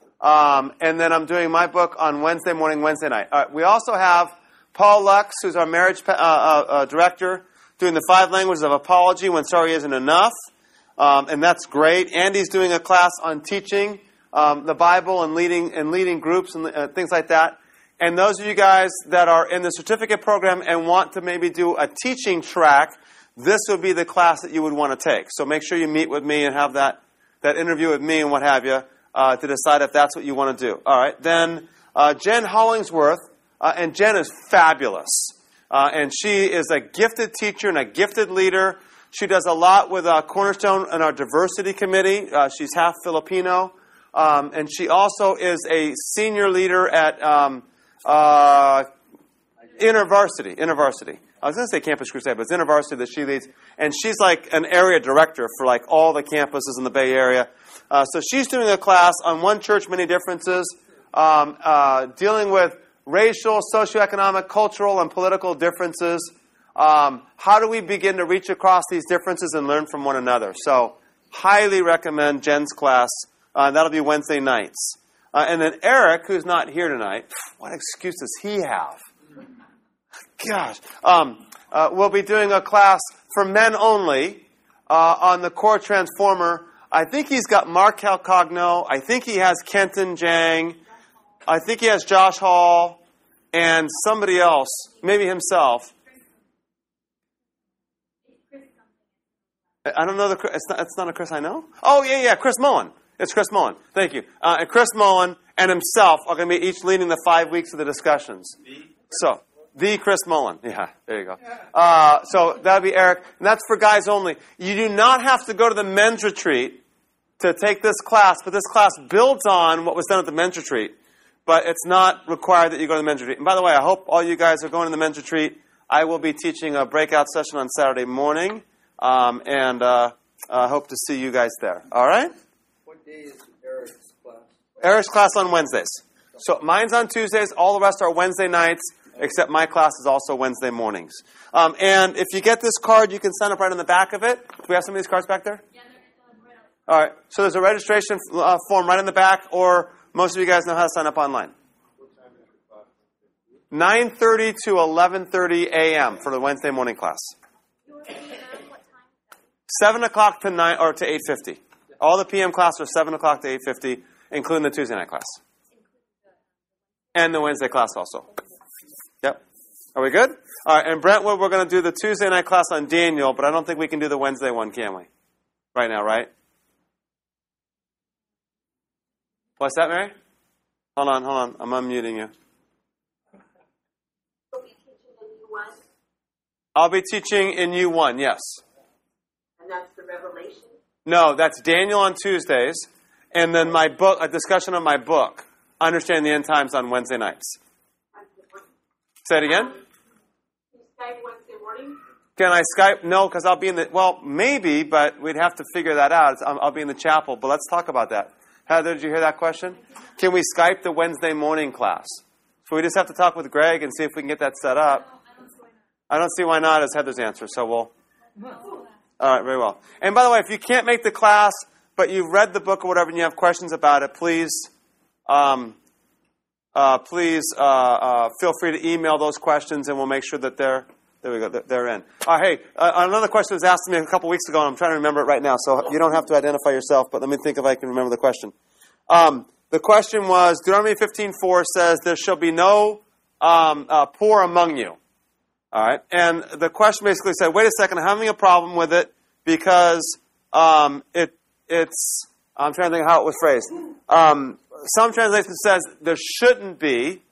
Um, and then I'm doing my book on Wednesday morning, Wednesday night. All right, we also have Paul Lux, who's our marriage uh, uh, uh, director, doing the five languages of apology when sorry isn't enough. Um, and that's great. Andy's doing a class on teaching um, the Bible and leading and leading groups and uh, things like that. And those of you guys that are in the certificate program and want to maybe do a teaching track, this would be the class that you would want to take. So make sure you meet with me and have that, that interview with me and what have you. Uh, to decide if that's what you want to do. All right. Then uh, Jen Hollingsworth, uh, and Jen is fabulous. Uh, and she is a gifted teacher and a gifted leader. She does a lot with uh, Cornerstone and our diversity committee. Uh, she's half Filipino. Um, and she also is a senior leader at um, uh, InterVarsity. InterVarsity. I was going to say Campus Crusade, but it's InterVarsity that she leads. And she's like an area director for like all the campuses in the Bay Area. Uh, so she's doing a class on One Church, Many Differences, um, uh, dealing with racial, socioeconomic, cultural, and political differences. Um, how do we begin to reach across these differences and learn from one another? So highly recommend Jen's class. Uh, that'll be Wednesday nights. Uh, and then Eric, who's not here tonight, what excuse does he have? Gosh. Um, uh, we'll be doing a class for men only uh, on the core transformer. I think he's got Mark Calcagno. I think he has Kenton Jang. I think he has Josh Hall and somebody else, maybe himself. I don't know the. It's not, it's not a Chris I know. Oh yeah, yeah, Chris Mullen. It's Chris Mullen. Thank you. Uh, and Chris Mullen and himself are going to be each leading the five weeks of the discussions. So the Chris Mullen. Yeah, there you go. Uh, so that'll be Eric, and that's for guys only. You do not have to go to the men's retreat to take this class, but this class builds on what was done at the men's retreat. But it's not required that you go to the men's retreat. And by the way, I hope all you guys are going to the men's retreat. I will be teaching a breakout session on Saturday morning, um, and uh, I hope to see you guys there. All right?
What day is Eric's class?
Eric's class on Wednesdays. So mine's on Tuesdays. All the rest are Wednesday nights, except my class is also Wednesday mornings. Um, and if you get this card, you can sign up right on the back of it. Do we have some of these cards back there? Yeah. All right, so there's a registration uh, form right in the back, or most of you guys know how to sign up online. nine thirty to eleven thirty a.m. for the Wednesday morning class. seven o'clock to nine or to eight fifty. All the P M classes are seven o'clock to eight fifty, including the Tuesday night class. And the Wednesday class also. Yep. Are we good? All right, in Brentwood, we're going to do the Tuesday night class on Daniel, but I don't think we can do the Wednesday one, can we? Right now, right? What's that, Mary? Hold on, hold on. I'm unmuting you. I'll be teaching in U one, yes.
And that's the Revelation?
No, that's Daniel on Tuesdays, and then my book, a discussion on my book, Understanding the End Times, on Wednesday nights. Say it again?
Can you Skype Wednesday morning?
Can I Skype? No, because I'll be in the, well, maybe, but we'd have to figure that out. I'll, I'll be in the chapel, but let's talk about that. Heather, did you hear that question? Can we Skype the Wednesday morning class? So we just have to talk with Greg and see if we can get that set up. I don't see why not as Heather's answer, so we'll... All right, very well. And by the way, if you can't make the class, but you've read the book or whatever and you have questions about it, please um, uh, please uh, uh, feel free to email those questions and we'll make sure that they're, there we go, they're in. Uh, hey, uh, another question was asked to me a couple weeks ago, and I'm trying to remember it right now, so you don't have to identify yourself, but let me think if I can remember the question. Um, the question was, Deuteronomy fifteen four says, there shall be no um, uh, poor among you. All right, and the question basically said, wait a second, I'm having a problem with it because um, it it's, I'm trying to think how it was phrased. Um, some translation says there shouldn't be,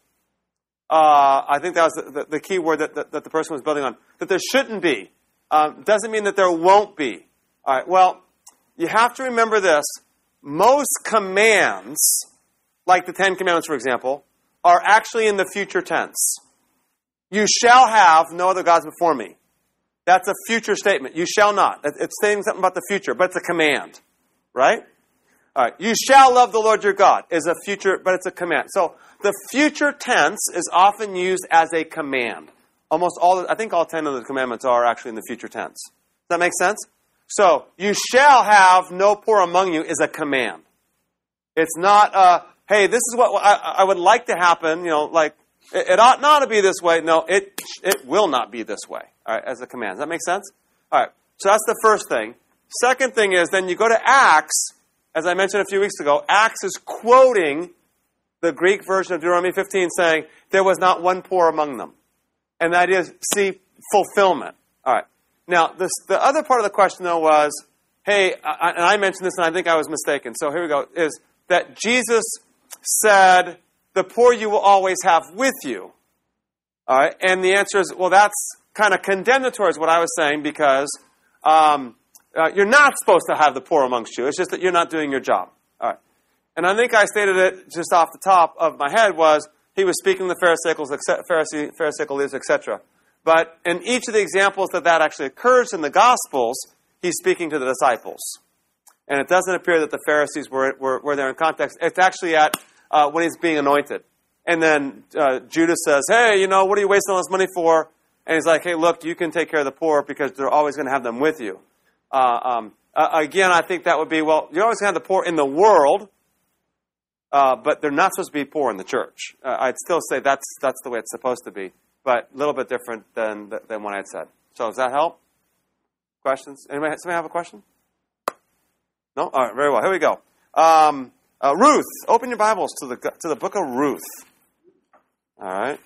uh, I think that was the, the, the key word that, that, that the person was building on, that there shouldn't be. Um, doesn't mean that there won't be. All right, well, you have to remember this. Most commands, like the Ten Commandments, for example, are actually in the future tense. You shall have no other gods before me. That's a future statement. You shall not. It's saying something about the future, but it's a command, right? All right. You shall love the Lord your God is a future, but it's a command. So the future tense is often used as a command. Almost all, I think all ten of the commandments are actually in the future tense. Does that make sense? So you shall have no poor among you is a command. It's not, uh, hey, this is what I, I would like to happen, you know, like, It, it ought not to be this way. No, it it will not be this way. All right, as a command. Does that make sense? All right. So that's the first thing. Second thing is then you go to Acts, as I mentioned a few weeks ago. Acts is quoting the Greek version of Deuteronomy fifteen, saying there was not one poor among them, and the idea is see fulfillment. All right. Now this, the other part of the question though was, hey, I, and I mentioned this, and I think I was mistaken. So here we go. Is that Jesus said, the poor you will always have with you. All right? And the answer is, well, that's kind of condemnatory is what I was saying because um, uh, you're not supposed to have the poor amongst you. It's just that you're not doing your job. All right. And I think I stated it just off the top of my head was he was speaking to the Pharisaicals, Pharisee, Pharisaical leaders, et cetera. But in each of the examples that that actually occurs in the Gospels, he's speaking to the disciples. And it doesn't appear that the Pharisees were, were, were there in context. It's actually at Uh, when he's being anointed. And then uh, Judas says, hey, you know, what are you wasting all this money for? And he's like, hey, look, you can take care of the poor because they're always going to have them with you. Uh, um, uh, again, I think that would be, well, you're always going to have the poor in the world, uh, but they're not supposed to be poor in the church. Uh, I'd still say that's that's the way it's supposed to be, but a little bit different than than what I had said. So does that help? Questions? Anybody, somebody have a question? No? All right, very well. Here we go. Um, Uh, Ruth, open your Bibles to the to the book of Ruth. All right.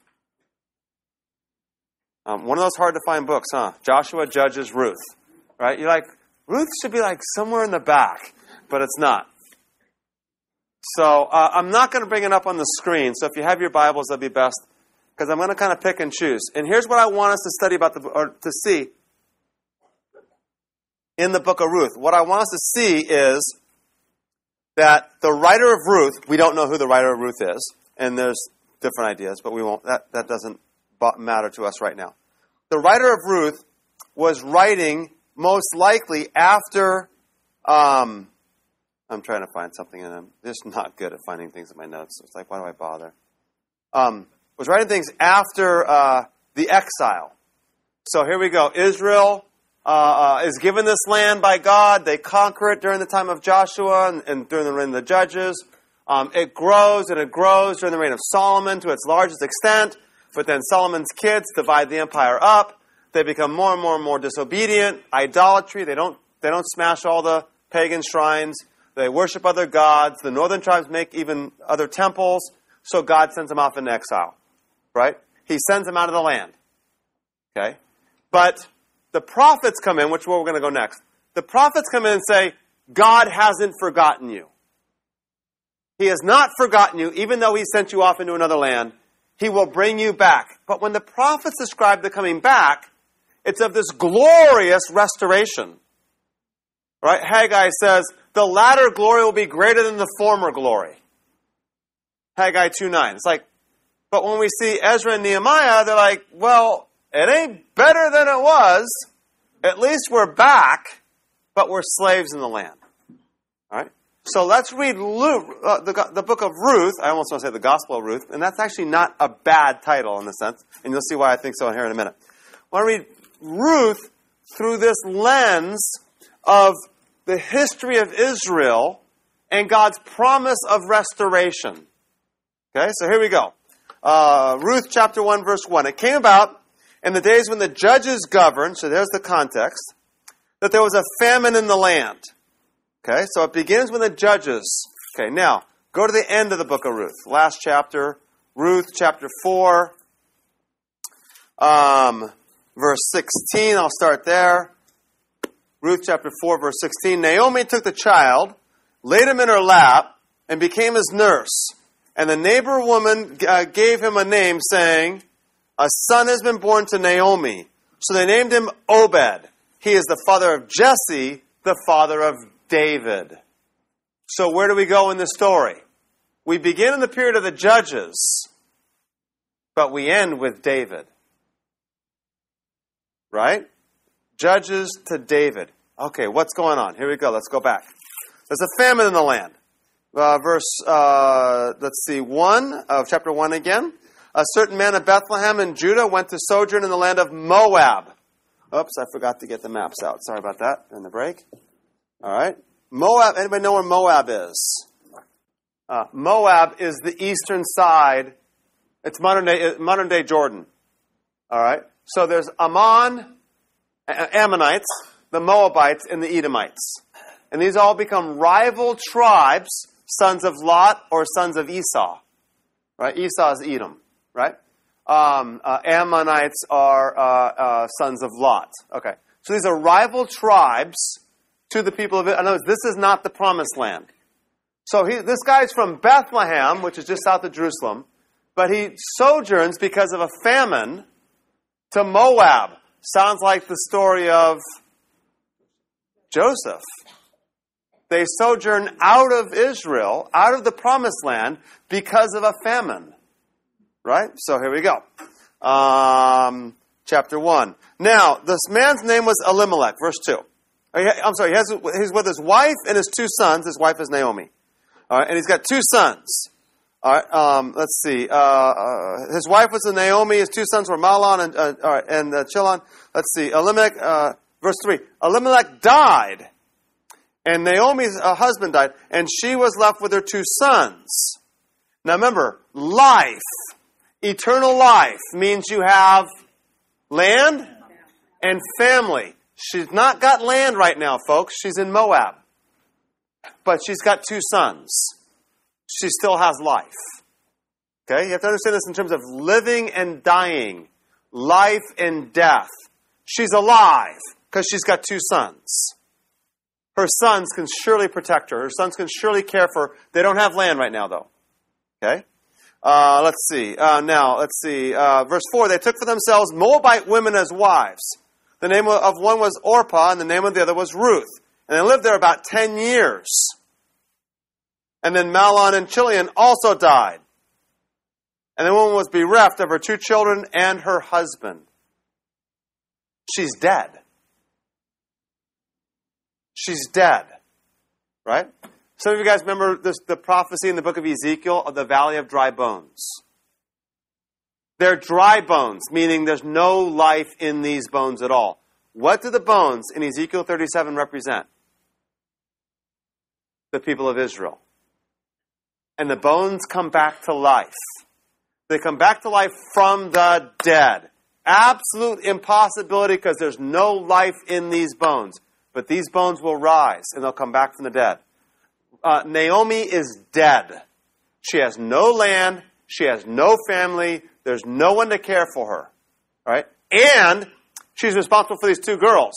Um, one of those hard to find books, huh? Joshua, Judges, Ruth. Right? You're like, Ruth should be like somewhere in the back, but it's not. So uh, I'm not going to bring it up on the screen. So if you have your Bibles, that'd be best, because I'm going to kind of pick and choose. And here's what I want us to study about the or to see in the book of Ruth. What I want us to see is that the writer of Ruth, we don't know who the writer of Ruth is, and there's different ideas, but we won't. That, that doesn't matter to us right now. The writer of Ruth was writing most likely after, um, I'm trying to find something, and I'm just not good at finding things in my notes. It's like, why do I bother? Um, was writing things after uh, the exile. So here we go. Israel Uh, uh, is given this land by God. They conquer it during the time of Joshua and, and during the reign of the judges. Um, it grows and it grows during the reign of Solomon to its largest extent. But then Solomon's kids divide the empire up. They become more and more and more disobedient. Idolatry. They don't they don't smash all the pagan shrines. They worship other gods. The northern tribes make even other temples. So God sends them off into exile. Right? He sends them out of the land. Okay? But the prophets come in, which is where we're going to go next. The prophets come in and say, God hasn't forgotten you. He has not forgotten you, even though he sent you off into another land. He will bring you back. But when the prophets describe the coming back, It's of this glorious restoration. Right? Haggai says, the latter glory will be greater than the former glory. Haggai two nine. It's like, but when we see Ezra and Nehemiah, they're like, well, it ain't better than it was. At least we're back, but we're slaves in the land. All right? So let's read Luke, uh, the, the book of Ruth. I almost want to say the Gospel of Ruth, and that's actually not a bad title in a sense, and you'll see why I think so here in a minute. I want to read Ruth through this lens of the history of Israel and God's promise of restoration. Okay, so here we go. Uh, Ruth chapter one, verse one. It came about in the days when the judges governed, so there's the context, that there was a famine in the land. Okay, so it begins with the judges. Okay, now, go to the end of the book of Ruth. Last chapter, Ruth chapter four, um, verse sixteen. I'll start there. Ruth chapter four, verse sixteen. Naomi took the child, laid him in her lap, and became his nurse. And the neighbor woman uh, gave him a name, saying, a son has been born to Naomi. So they named him Obed. He is the father of Jesse, the father of David. So where do we go in this story? We begin in the period of the judges, but we end with David. Right? Judges to David. Okay, what's going on? Here we go. Let's go back. There's a famine in the land. Uh, verse, uh, let's see, one of chapter one again. A certain man of Bethlehem in Judah went to sojourn in the land of Moab. Oops, I forgot to get the maps out. Sorry about that in the break. All right. Moab, anybody know where Moab is? Uh, Moab is the eastern side. It's modern day, modern day Jordan. All right. So there's Ammon, Ammonites, the Moabites, and the Edomites. And these all become rival tribes, sons of Lot or sons of Esau. Right? Esau is Edom. Right? Um, uh, Ammonites are uh, uh, sons of Lot. Okay. So these are rival tribes to the people of Israel. In other words, this is not the promised land. So he, this guy's from Bethlehem, which is just south of Jerusalem, but he sojourns because of a famine to Moab. Sounds like the story of Joseph. They sojourn out of Israel, out of the promised land, because of a famine. Right? So here we go. Um, chapter one. Now, this man's name was Elimelech, verse two. I'm sorry, he has, he's with his wife and his two sons. His wife is Naomi. All right, and he's got two sons. All right, um, let's see. Uh, uh, his wife was Naomi. His two sons were Mahlon and, uh, all right, and uh, Chilion. Let's see. Elimelech, uh, verse three. Elimelech died, and Naomi's uh, husband died, and she was left with her two sons. Now remember, life, eternal life, means you have land and family. She's not got land right now, folks. She's in Moab. But she's got two sons. She still has life. Okay? You have to understand this in terms of living and dying. Life and death. She's alive because she's got two sons. Her sons can surely protect her. Her sons can surely care for her. They don't have land right now, though. Okay? Uh, let's see. Uh, now, let's see. Uh, verse four. They took for themselves Moabite women as wives. The name of one was Orpah, and the name of the other was Ruth. And they lived there about ten years. And then Mahlon and Chilion also died. And the woman was bereft of her two children and her husband. She's dead. She's dead. Right? Some of you guys remember this, the prophecy in the book of Ezekiel of the valley of dry bones. They're dry bones, meaning there's no life in these bones at all. What do the bones in Ezekiel thirty-seven represent? The people of Israel. And the bones come back to life. They come back to life from the dead. Absolute impossibility because there's no life in these bones. But these bones will rise and they'll come back from the dead. Uh, Naomi is dead. She has no land. She has no family. There's no one to care for her. Right? And she's responsible for these two girls.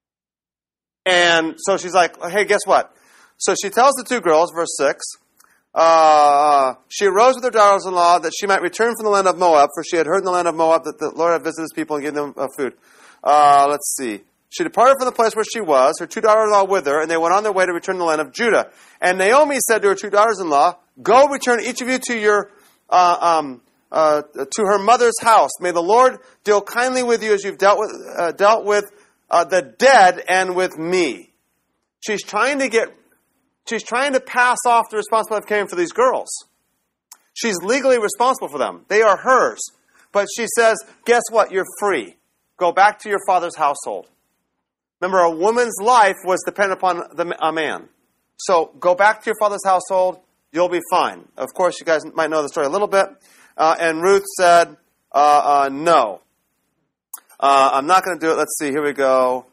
And so she's like, hey, guess what? So she tells the two girls, verse six, Uh, she arose with her daughters-in-law that she might return from the land of Moab, for she had heard in the land of Moab that the Lord had visited his people and given them uh, food. Uh, let's see. She departed from the place where she was, her two daughters-in-law with her, and they went on their way to return to the land of Judah. And Naomi said to her two daughters-in-law, "Go, return each of you to your uh, um, uh, to her mother's house. May the Lord deal kindly with you as you've dealt with uh, dealt with uh, the dead and with me." She's trying to get, she's trying to pass off the responsibility of caring for these girls. She's legally responsible for them. They are hers. But she says, guess what? You're free. Go back to your father's household. Remember, a woman's life was dependent upon the, a man. So go back to your father's household. You'll be fine. Of course, you guys might know the story a little bit. Uh, and Ruth said, uh, uh, no. Uh, I'm not going to do it. Let's see. Here we go.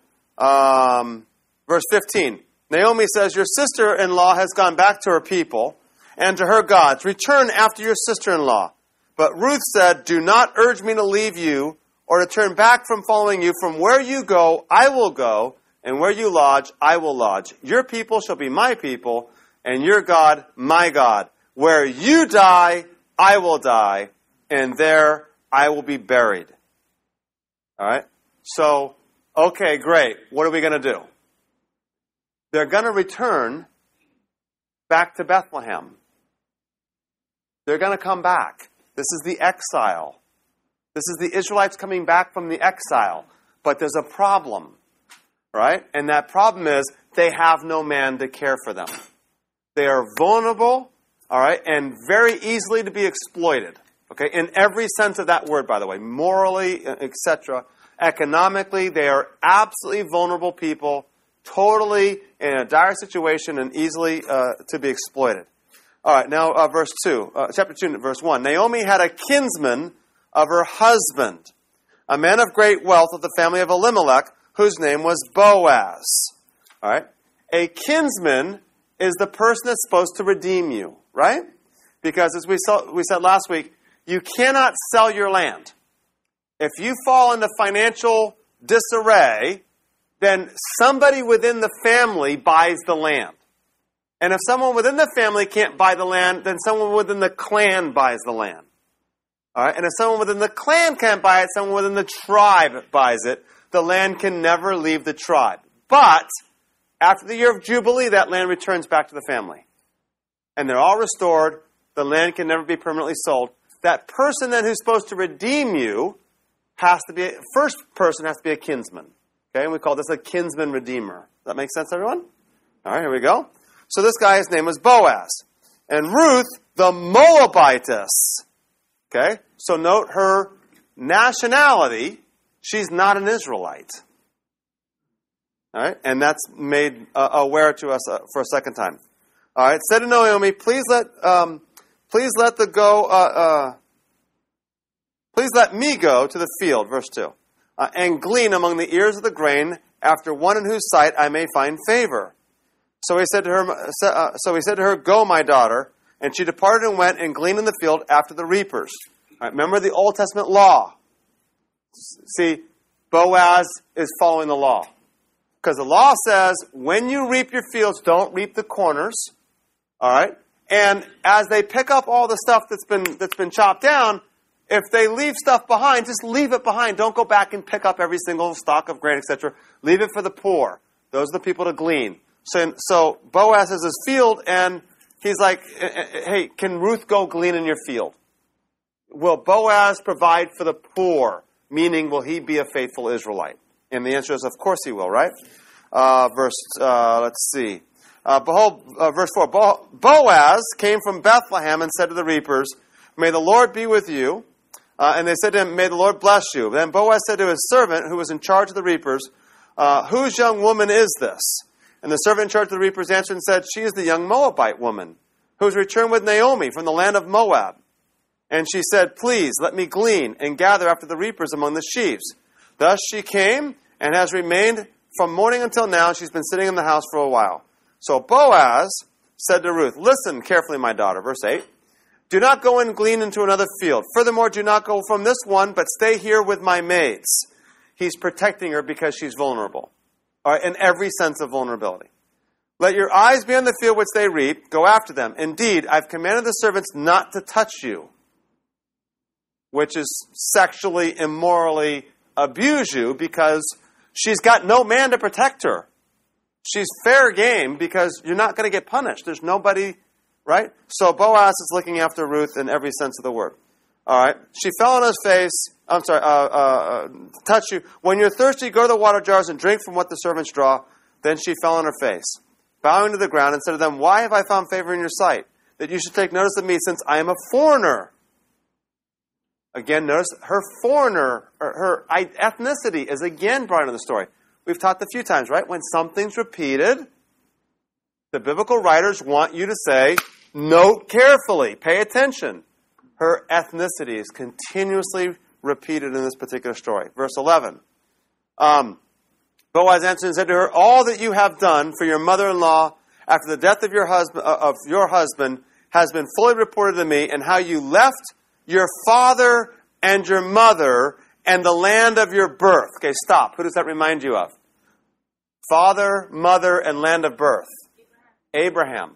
Um, verse fifteen. Naomi says, your sister-in-law has gone back to her people and to her gods. Return after your sister-in-law. But Ruth said, do not urge me to leave you or to turn back from following you. From where you go, I will go, and where you lodge, I will lodge. Your people shall be my people, and your God, my God. Where you die, I will die, and there I will be buried. All right? So, okay, great. What are we going to do? They're going to return back to Bethlehem. They're going to come back. This is the exile. This is the Israelites coming back from the exile. But there's a problem, right? And that problem is they have no man to care for them. They are vulnerable, all right, and very easily to be exploited, okay, in every sense of that word, by the way, morally, et cetera. Economically, they are absolutely vulnerable people, totally in a dire situation and easily uh, to be exploited. All right, now uh, verse two, uh, chapter two, verse one. Naomi had a kinsman of her husband, a man of great wealth of the family of Elimelech, whose name was Boaz. All right, a kinsman is the person that's supposed to redeem you, right? Because as we saw, we said last week, you cannot sell your land. If you fall into financial disarray, then somebody within the family buys the land. And if someone within the family can't buy the land, then someone within the clan buys the land. All right? And if someone within the clan can't buy it, someone within the tribe buys it. The land can never leave the tribe. But after the year of Jubilee, that land returns back to the family. And they're all restored. The land can never be permanently sold. That person then who's supposed to redeem you has to be, first person has to be a kinsman. Okay, and we call this a kinsman redeemer. Does that make sense, everyone? All right, here we go. So this guy, his name was Boaz. And Ruth, the Moabitess. Okay, so note her nationality. She's not an Israelite. All right, and that's made uh, aware to us uh, for a second time. All right, said to Naomi, please let, um, please let the go, uh, uh, please let me go to the field, verse two. Uh, and glean among the ears of the grain after one in whose sight I may find favor. So he said to her, uh, so he said to her, go, my daughter. And she departed and went and gleaned in the field after the reapers. All right, remember the Old Testament law. See, Boaz is following the law. Because the law says, when you reap your fields, don't reap the corners. All right? And as they pick up all the stuff that's been that's been chopped down, if they leave stuff behind, just leave it behind. Don't go back and pick up every single stalk of grain, et cetera. Leave it for the poor. Those are the people to glean. So, so Boaz has his field, and he's like, hey, can Ruth go glean in your field? Will Boaz provide for the poor? Meaning, will he be a faithful Israelite? And the answer is, of course he will, right? Uh, verse, uh, let's see. Uh, behold, uh, verse four. Bo- Boaz came from Bethlehem and said to the reapers, may the Lord be with you. Uh, and they said to him, may the Lord bless you. Then Boaz said to his servant, who was in charge of the reapers, uh, whose young woman is this? And the servant in charge of the reapers answered and said, she is the young Moabite woman, who has returned with Naomi from the land of Moab. And she said, please, let me glean and gather after the reapers among the sheaves. Thus she came and has remained from morning until now. She's been sitting in the house for a while. So Boaz said to Ruth, listen carefully, my daughter. Verse eight. Do not go and glean into another field. Furthermore, do not go from this one, but stay here with my maids. He's protecting her because she's vulnerable. All right, in every sense of vulnerability. Let your eyes be on the field which they reap. Go after them. Indeed, I've commanded the servants not to touch you, which is sexually, immorally abuse you, because she's got no man to protect her. She's fair game because you're not going to get punished. There's nobody, right? So Boaz is looking after Ruth in every sense of the word. All right. She fell on his face. I'm sorry, uh, uh, touch you. When you're thirsty, go to the water jars and drink from what the servants draw. Then she fell on her face, bowing to the ground, and said to them, why have I found favor in your sight, that you should take notice of me, since I am a foreigner? Again, notice her foreigner, her, her ethnicity is again brought into the story. We've talked a few times, right? When something's repeated, the biblical writers want you to say, note carefully, pay attention. Her ethnicity is continuously repeated in this particular story. Verse eleven. Um, Boaz answered and said to her, all that you have done for your mother-in-law after the death of your husband, uh, of your husband has been fully reported to me, and how you left your father and your mother and the land of your birth. Okay, stop. Who does that remind you of? Father, mother, and land of birth. Abraham.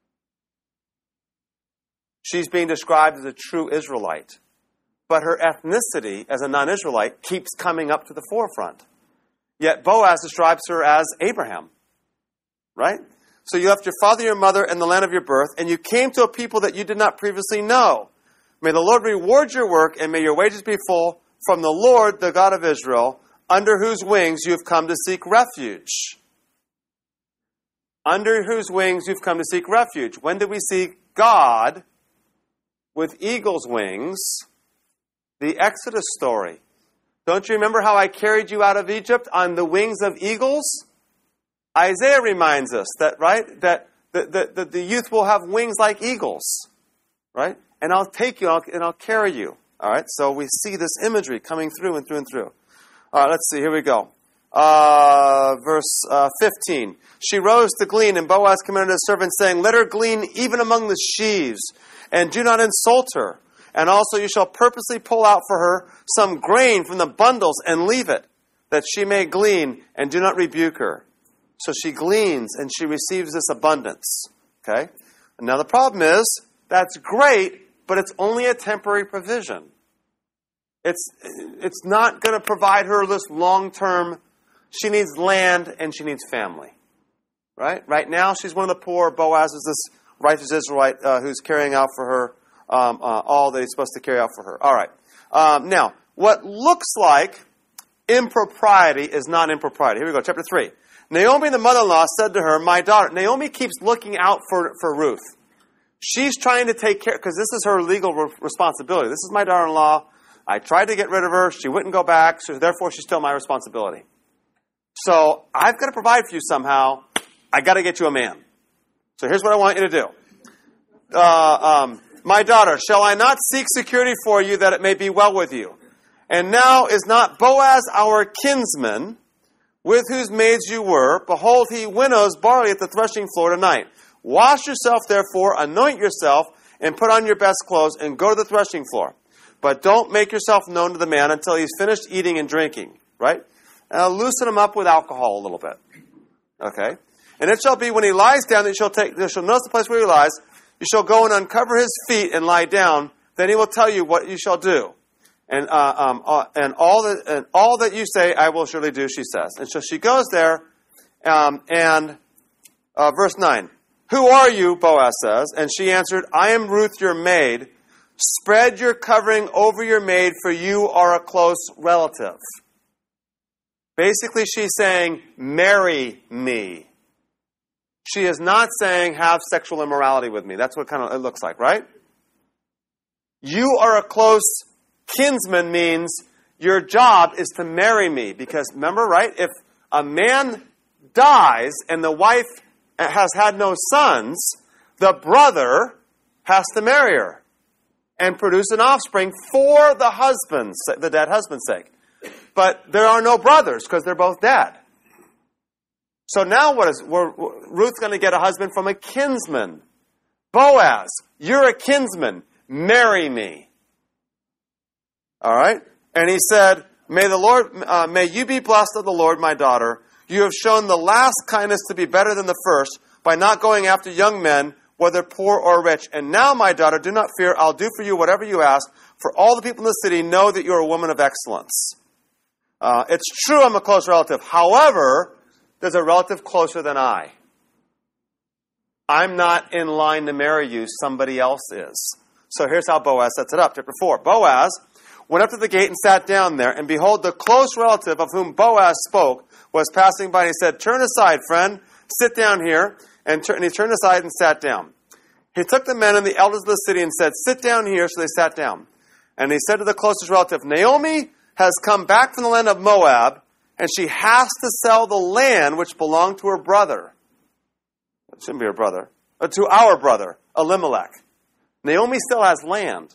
She's being described as a true Israelite. But her ethnicity as a non-Israelite keeps coming up to the forefront. Yet Boaz describes her as Abraham. Right? So you left your father, your mother, and the land of your birth, and you came to a people that you did not previously know. May the Lord reward your work, and may your wages be full from the Lord, the God of Israel, under whose wings you have come to seek refuge. Under whose wings you've come to seek refuge. When did we see God with eagle's wings? The Exodus story. Don't you remember how I carried you out of Egypt on the wings of eagles? Isaiah reminds us that, right, that the, the, the, the youth will have wings like eagles, right? And I'll take you and I'll carry you. All right, so we see this imagery coming through and through and through. All right, let's see. Here we go. Uh, verse uh, fifteen. She rose to glean, and Boaz commanded his servant, saying, let her glean even among the sheaves, and do not insult her. And also you shall purposely pull out for her some grain from the bundles and leave it, that she may glean, and do not rebuke her. So she gleans, and she receives this abundance. Okay? And now the problem is, that's great, but it's only a temporary provision. It's it's not going to provide her this long-term. She needs land and she needs family. Right? Right now, she's one of the poor. Boaz is this righteous Israelite uh, who's carrying out for her um, uh, all that he's supposed to carry out for her. All right. Um, now, what looks like impropriety is not impropriety. Here we go. Chapter three. Naomi, the mother-in-law, said to her, my daughter. Naomi keeps looking out for, for Ruth. She's trying to take care, because this is her legal re- responsibility. This is my daughter-in-law. I tried to get rid of her. She wouldn't go back, so therefore she's still my responsibility. So I've got to provide for you somehow. I got to get you a man. So here's what I want you to do. Uh, um, my daughter, shall I not seek security for you that it may be well with you? And now is not Boaz our kinsman, with whose maids you were? Behold, he winnows barley at the threshing floor tonight. Wash yourself, therefore, anoint yourself, and put on your best clothes, and go to the threshing floor. But don't make yourself known to the man until he's finished eating and drinking. Right? Now, loosen him up with alcohol a little bit. Okay? And it shall be when he lies down that you shall take, you shall notice the place where he lies. You shall go and uncover his feet and lie down. Then he will tell you what you shall do. And uh, um, uh, and all that and all that you say, I will surely do, she says. And so she goes there, um, and uh, verse nine. Who are you, Boaz says. And she answered, I am Ruth, your maid. Spread your covering over your maid, for you are a close relative. Basically, she's saying, marry me. She is not saying, have sexual immorality with me. That's what kind of it looks like, right? You are a close kinsman means your job is to marry me. Because remember, right? If a man dies and the wife has had no sons, the brother has to marry her and produce an offspring for the husband's, the dead husband's sake. But there are no brothers because they're both dead. So now what is, we're, Ruth's going to get a husband from a kinsman. Boaz, you're a kinsman. Marry me. All right? And he said, May the Lord, uh, may you be blessed of the Lord, my daughter. You have shown the last kindness to be better than the first by not going after young men, whether poor or rich. And now, my daughter, do not fear. I'll do for you whatever you ask, for all the people in the city know that you're a woman of excellence. Uh, it's true I'm a close relative. However, there's a relative closer than I. I'm not in line to marry you. Somebody else is. So here's how Boaz sets it up. Chapter four. Boaz went up to the gate and sat down there. And behold, the close relative of whom Boaz spoke was passing by. And he said, turn aside, friend. Sit down here. And, tur- and he turned aside and sat down. He took the men and the elders of the city and said, sit down here. So they sat down. And he said to the closest relative, Naomi has come back from the land of Moab, and she has to sell the land which belonged to her brother. It shouldn't be her brother. Uh, to our brother, Elimelech. Naomi still has land.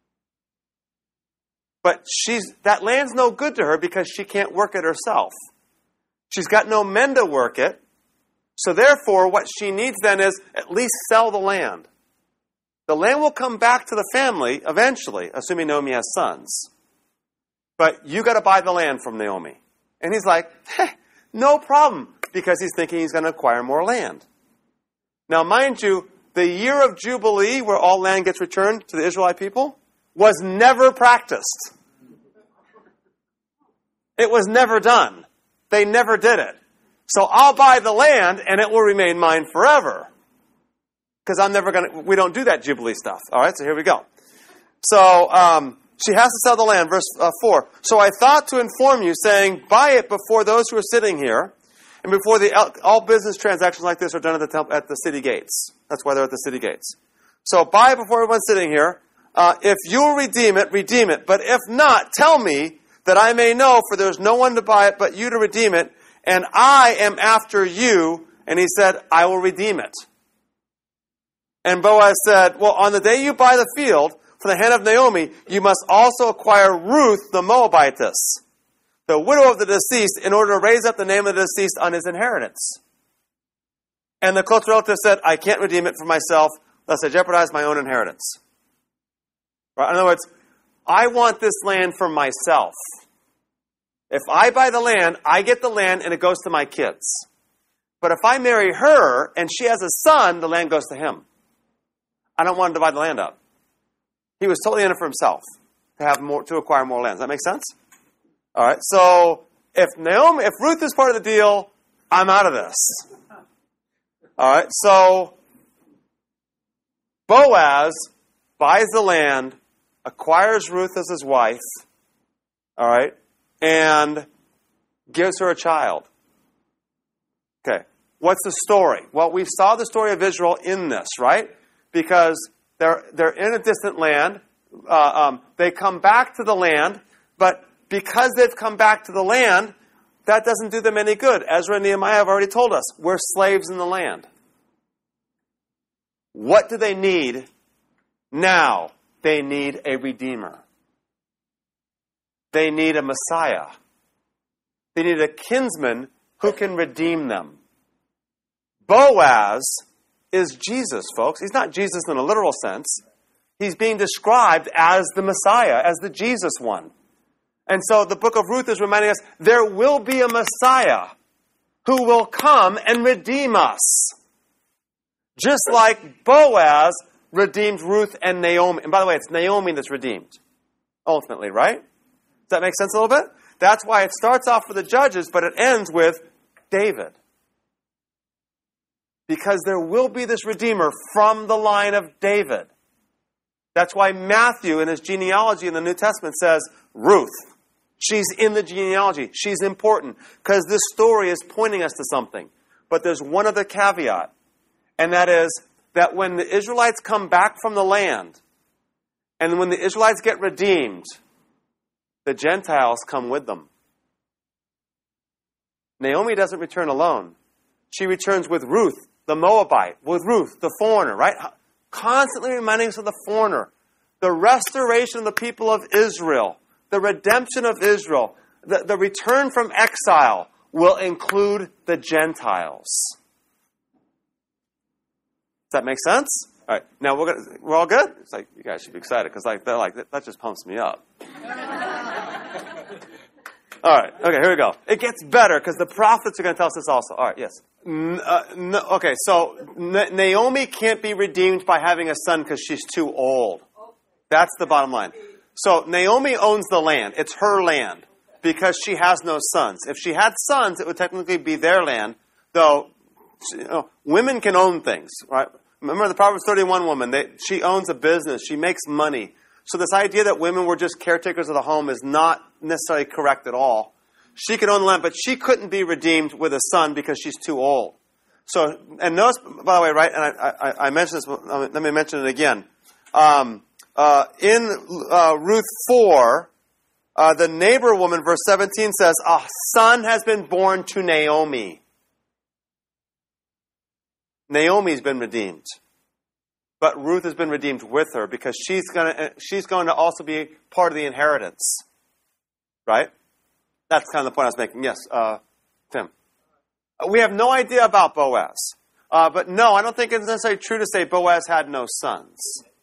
But she's that land's no good to her because she can't work it herself. She's got no men to work it. So therefore, what she needs then is at least sell the land. The land will come back to the family eventually, assuming Naomi has sons. But you got to buy the land from Naomi. And he's like, hey, no problem, because he's thinking he's going to acquire more land. Now, mind you, the year of Jubilee, where all land gets returned to the Israelite people, was never practiced. It was never done. They never did it. So I'll buy the land, and it will remain mine forever. Because I'm never going to, we don't do that Jubilee stuff. All right, so here we go. So um, she has to sell the land, verse uh, four. So I thought to inform you, saying, buy it before those who are sitting here, and before the all business transactions like this are done at the temple, at the city gates. That's why they're at the city gates. So buy it before everyone's sitting here. Uh, if you'll redeem it, redeem it. But if not, tell me that I may know, for there's no one to buy it but you to redeem it, and I am after you. And he said, I will redeem it. And Boaz said, well, on the day you buy the field from the hand of Naomi, you must also acquire Ruth the Moabitess, the widow of the deceased, in order to raise up the name of the deceased on his inheritance. And the close relative said, I can't redeem it for myself, lest I jeopardize my own inheritance. Right? In other words, I want this land for myself. If I buy the land, I get the land and it goes to my kids. But if I marry her and she has a son, the land goes to him. I don't want to divide the land up. He was totally in it for himself to have more, to acquire more land. Does that make sense? All right. So if Naomi, if Ruth is part of the deal, I'm out of this. All right. So Boaz buys the land, acquires Ruth as his wife. All right, and gives her a child. Okay. What's the story? Well, we saw the story of Israel in this, right? Because they're they're in a distant land. Uh, um, they come back to the land, but because they've come back to the land, that doesn't do them any good. Ezra and Nehemiah have already told us, we're slaves in the land. What do they need now? They need a redeemer. They need a Messiah. They need a kinsman who can redeem them. Boaz is Jesus, folks. He's not Jesus in a literal sense. He's being described as the Messiah, as the Jesus one. And so the book of Ruth is reminding us there will be a Messiah who will come and redeem us. Just like Boaz redeemed Ruth and Naomi. And by the way, it's Naomi that's redeemed, ultimately, right? Does that make sense a little bit? That's why it starts off with the judges, but it ends with David. Because there will be this Redeemer from the line of David. That's why Matthew, in his genealogy in the New Testament, says, Ruth. She's in the genealogy. She's important. Because this story is pointing us to something. But there's one other caveat. And that is that when the Israelites come back from the land, and when the Israelites get redeemed, the Gentiles come with them. Naomi doesn't return alone. She returns with Ruth, the Moabite, with Ruth, the foreigner, right? Constantly reminding us of the foreigner. The restoration of the people of Israel, the redemption of Israel, the, the return from exile will include the Gentiles. Does that make sense? All right. Now we're gonna, we're all good. It's like you guys should be excited because like they're like that just pumps me up. All right. Okay, here we go. It gets better because the prophets are going to tell us this also. All right, yes. N- uh, no, okay, so N- Naomi can't be redeemed by having a son because she's too old. That's the bottom line. So Naomi owns the land. It's her land because she has no sons. If she had sons, it would technically be their land, though you know, women can own things, right? Remember the Proverbs thirty-one woman, they, she owns a business. She makes money. So this idea that women were just caretakers of the home is not necessarily correct at all. She could own the land, but she couldn't be redeemed with a son because she's too old. So, and notice, by the way, right, and I, I, I mentioned this, let me mention it again. Um, uh, in uh, Ruth four, uh, the neighbor woman, verse seventeen says, a son has been born to Naomi. Naomi's been redeemed. But Ruth has been redeemed with her because she's going to she's going to also be part of the inheritance. Right? That's kind of the point I was making. Yes, uh, Tim. We have no idea about Boaz. Uh, but no, I don't think it's necessarily true to say Boaz had no sons.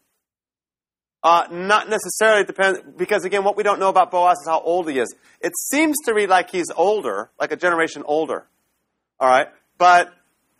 Uh, not necessarily, depends, because again, what we don't know about Boaz is how old he is. It seems to read like he's older, like a generation older. All right? But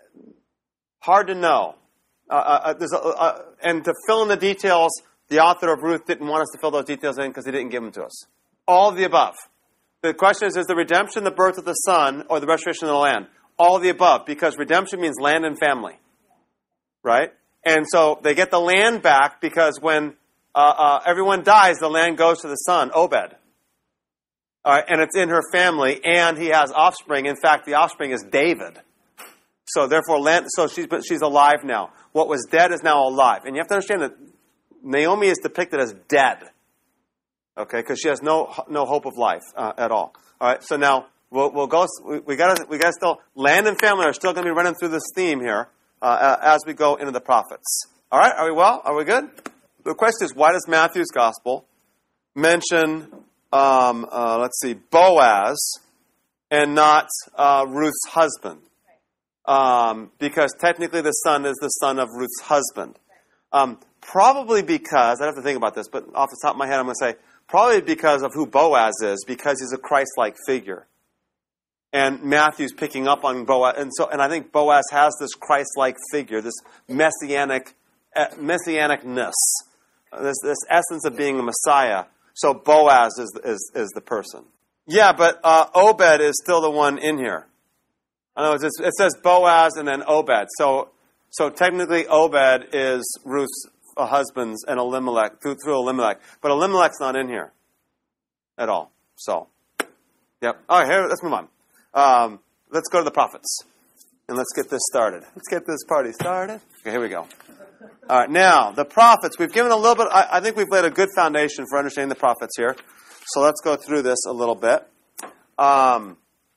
hard to know. Uh, uh, there's a, uh, and to fill in the details, the author of Ruth didn't want us to fill those details in because he didn't give them to us. All of the above. The question is, is the redemption the birth of the son or the restoration of the land? All of the above, because redemption means land and family. Right? And so they get the land back because when uh, uh, everyone dies, the land goes to the son, Obed. All right, and it's in her family, and he has offspring. In fact, the offspring is David. So therefore, land, so she's she's alive now. What was dead is now alive. And you have to understand that Naomi is depicted as dead. Okay, because she has no no hope of life uh, at all. All right, so now we'll we'll go. We, we got we got still land and family are still going to be running through this theme here uh, as we go into the prophets. All right, are we well? Are we good? The question is, why does Matthew's gospel mention um, uh, let's see Boaz and not uh, Ruth's husband? Um, because technically the son is the son of Ruth's husband. Um, probably because, I have to think about this, but off the top of my head I'm going to say, probably because of who Boaz is, because he's a Christ-like figure. And Matthew's picking up on Boaz, and so, and I think Boaz has this Christ-like figure, this messianic, uh, messianicness, uh, this, this essence of being a Messiah. So Boaz is, is, is the person. Yeah, but uh, Obed is still the one in here. I know it says Boaz and then Obed. So, so technically Obed is Ruth's husband's and Elimelech through, through Elimelech, but Elimelech's not in here at all. So, yep. All right, here, let's move on. Um, let's go to the prophets and let's get this started. Let's get this party started. Okay, here we go. All right, now the prophets. We've given a little bit. I, I think we've laid a good foundation for understanding the prophets here. So let's go through this a little bit. Um,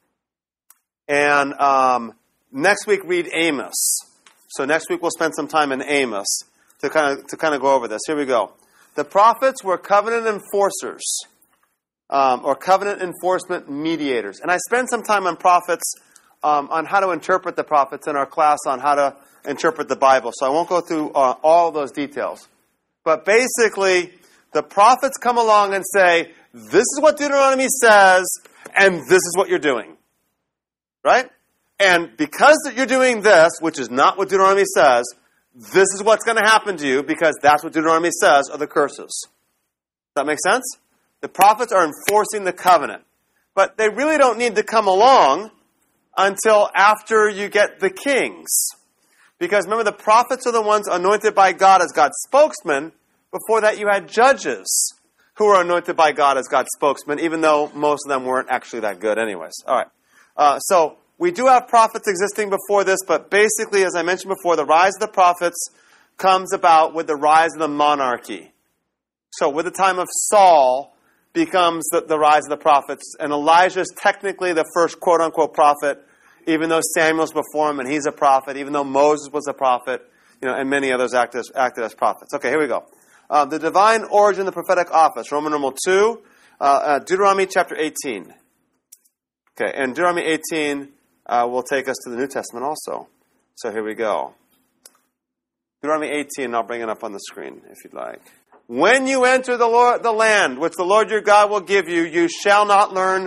And um, next week, read Amos. So next week, we'll spend some time in Amos to kind of to kind of go over this. Here we go. The prophets were covenant enforcers, um, or covenant enforcement mediators. And I spent some time on prophets, um, on how to interpret the prophets in our class on how to interpret the Bible. So I won't go through uh, all those details. But basically, the prophets come along and say, this is what Deuteronomy says, and this is what you're doing. Right? And because you're doing this, which is not what Deuteronomy says, this is what's going to happen to you because that's what Deuteronomy says are the curses. Does that make sense? The prophets are enforcing the covenant. But they really don't need to come along until after you get the kings. Because remember, the prophets are the ones anointed by God as God's spokesman. Before that, you had judges who were anointed by God as God's spokesman, even though most of them weren't actually that good anyways. All right. Uh, so we do have prophets existing before this, but basically, as I mentioned before, the rise of the prophets comes about with the rise of the monarchy. So with the time of Saul becomes the, the rise of the prophets, and Elijah is technically the first quote-unquote prophet, even though Samuel's before him and he's a prophet, even though Moses was a prophet, you know, and many others acted as, acted as prophets. Okay, here we go. Uh, the divine origin of the prophetic office, Roman numeral two, uh, uh, Deuteronomy chapter eighteen. Okay, and Deuteronomy eighteen uh, will take us to the New Testament also. So here we go. Deuteronomy eighteen, I'll bring it up on the screen if you'd like. When you enter the Lord, the land which the Lord your God will give you, you shall not learn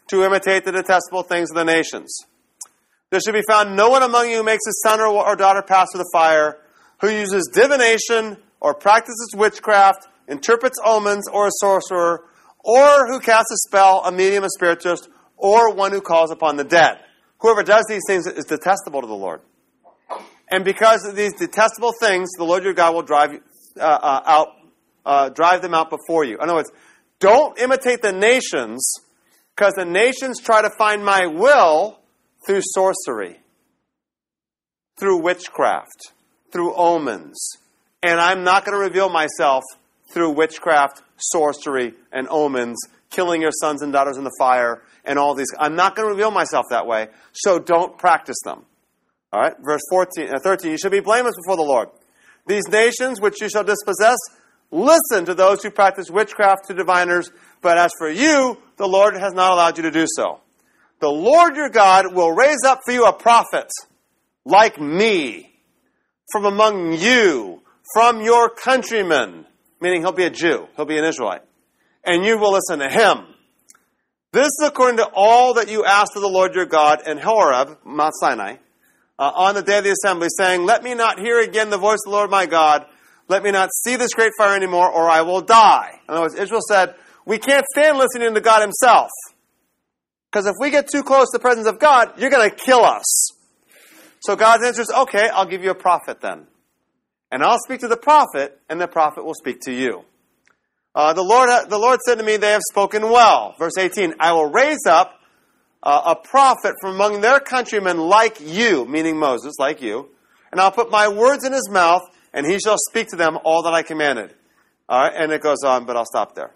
to imitate the detestable things of the nations. There should be found no one among you who makes his son or daughter pass through the fire, who uses divination or practices witchcraft, interprets omens, or a sorcerer, or who casts a spell, a medium, a spiritist, or one who calls upon the dead. Whoever does these things is detestable to the Lord. And because of these detestable things, the Lord your God will drive uh, uh, out, uh, drive them out before you. In other words, don't imitate the nations, because the nations try to find my will through sorcery, through witchcraft, through omens. And I'm not going to reveal myself through witchcraft, sorcery, and omens, killing your sons and daughters in the fire, and all these. I'm not going to reveal myself that way, so don't practice them. All right, verse fourteen, uh, thirteen, you shall be blameless before the Lord. These nations which you shall dispossess, listen to those who practice witchcraft, to diviners, but as for you, the Lord has not allowed you to do so. The Lord your God will raise up for you a prophet like me from among you, from your countrymen, meaning he'll be a Jew, he'll be an Israelite, and you will listen to him. This is according to all that you asked of the Lord your God in Horeb, Mount Sinai, uh, on the day of the assembly, saying, let me not hear again the voice of the Lord my God, let me not see this great fire anymore, or I will die. In other words, Israel said, we can't stand listening to God himself. Because if we get too close to the presence of God, you're going to kill us. So God's answer is, okay, I'll give you a prophet then. And I'll speak to the prophet, and the prophet will speak to you. Uh, the Lord the Lord said to me, they have spoken well. Verse eighteen, I will raise up uh, a prophet from among their countrymen like you, meaning Moses, like you, and I'll put my words in his mouth, and he shall speak to them all that I commanded. All right, and it goes on, but I'll stop there.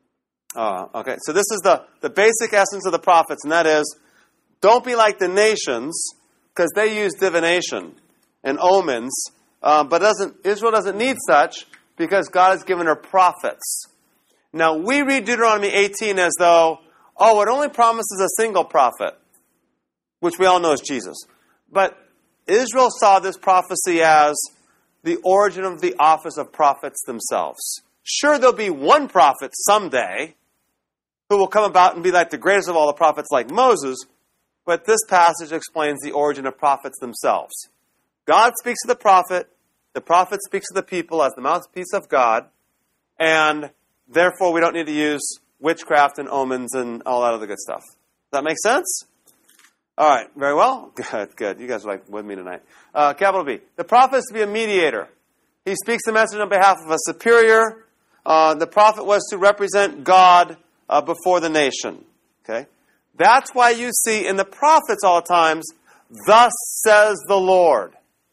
Uh, okay, so this is the, the basic essence of the prophets, and that is, don't be like the nations, because they use divination and omens, uh, but doesn't Israel doesn't need such, because God has given her prophets. Now, we read Deuteronomy eighteen as though, oh, it only promises a single prophet, which we all know is Jesus. But Israel saw this prophecy as the origin of the office of prophets themselves. Sure, there'll be one prophet someday who will come about and be like the greatest of all the prophets like Moses, but this passage explains the origin of prophets themselves. God speaks to the prophet, the prophet speaks to the people as the mouthpiece of God, and therefore we don't need to use witchcraft and omens and all that other good stuff. Does that make sense? All right, very well. Good, good. You guys are like with me tonight. Uh, capital B. The prophet is to be a mediator. He speaks the message on behalf of a superior. Uh, the prophet was to represent God uh, before the nation. Okay, that's why you see in the prophets all the times, thus says the Lord.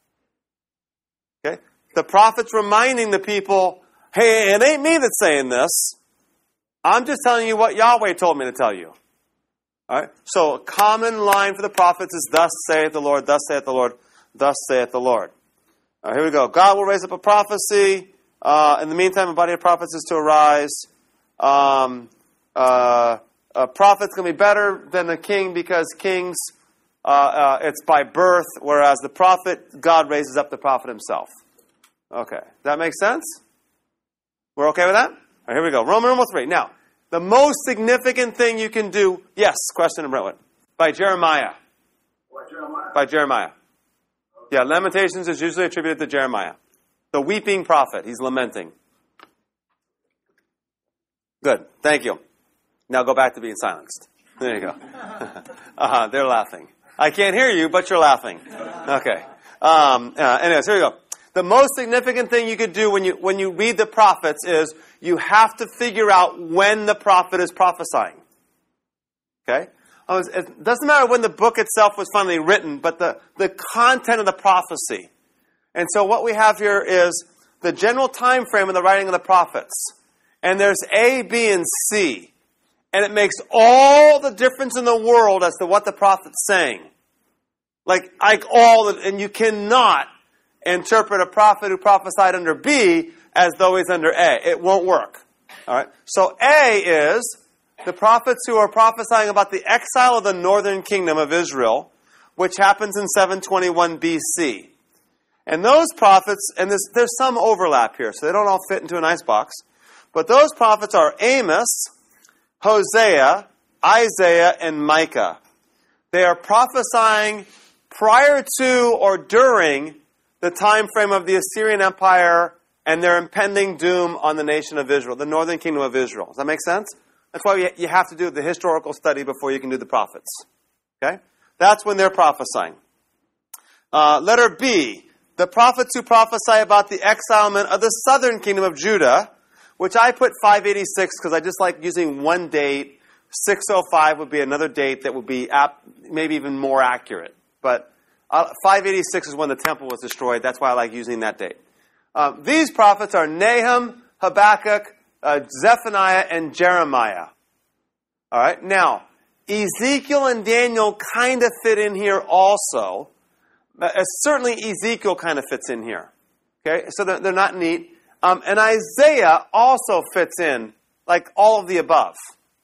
Okay, the prophet's reminding the people, hey, it ain't me that's saying this. I'm just telling you what Yahweh told me to tell you. All right? So a common line for the prophets is, thus saith the Lord, thus saith the Lord, thus saith the Lord. All right, here we go. God will raise up a prophecy. Uh, in the meantime, a body of prophets is to arise. Um, uh, a prophet's going to be better than a king because kings, uh, uh, it's by birth, whereas the prophet, God raises up the prophet himself. Okay. Does that make sense? We're okay with that? All right, here we go. Roman numeral three. Now, the most significant thing you can do, yes, question in Brentwood, by Jeremiah.
What, Jeremiah?
By Jeremiah. Yeah, Lamentations is usually attributed to Jeremiah. The weeping prophet. He's lamenting. Good. Thank you. Now go back to being silenced. There you go. uh-huh, they're laughing. I can't hear you, but you're laughing. Okay. Um, uh, anyways, here we go. The most significant thing you could do when you when you read the prophets is you have to figure out when the prophet is prophesying. Okay? It doesn't matter when the book itself was finally written, but the, the content of the prophecy. And so what we have here is the general time frame of the writing of the prophets. And there's A, B, and C. And it makes all the difference in the world as to what the prophet's saying. Like, like all, the, and you cannot interpret a prophet who prophesied under B as though he's under A. It won't work. All right. So A is the prophets who are prophesying about the exile of the northern kingdom of Israel, which happens in seven twenty-one B C. And those prophets, and there's, there's some overlap here, so they don't all fit into an icebox, but those prophets are Amos, Hosea, Isaiah, and Micah. They are prophesying prior to or during the time frame of the Assyrian Empire and their impending doom on the nation of Israel, the northern kingdom of Israel. Does that make sense? That's why you have to do the historical study before you can do the prophets. Okay? That's when they're prophesying. Uh, letter B, the prophets who prophesy about the exilement of the southern kingdom of Judah, which I put five eighty-six because I just like using one date. six oh five would be another date that would be ap- maybe even more accurate. But uh, five eighty-six is when the temple was destroyed. That's why I like using that date. Uh, these prophets are Nahum, Habakkuk, uh, Zephaniah, and Jeremiah. All right. Now, Ezekiel and Daniel kind of fit in here also. Uh, certainly Ezekiel kind of fits in here. Okay, so they're, they're not neat. Um, and Isaiah also fits in, like all of the above.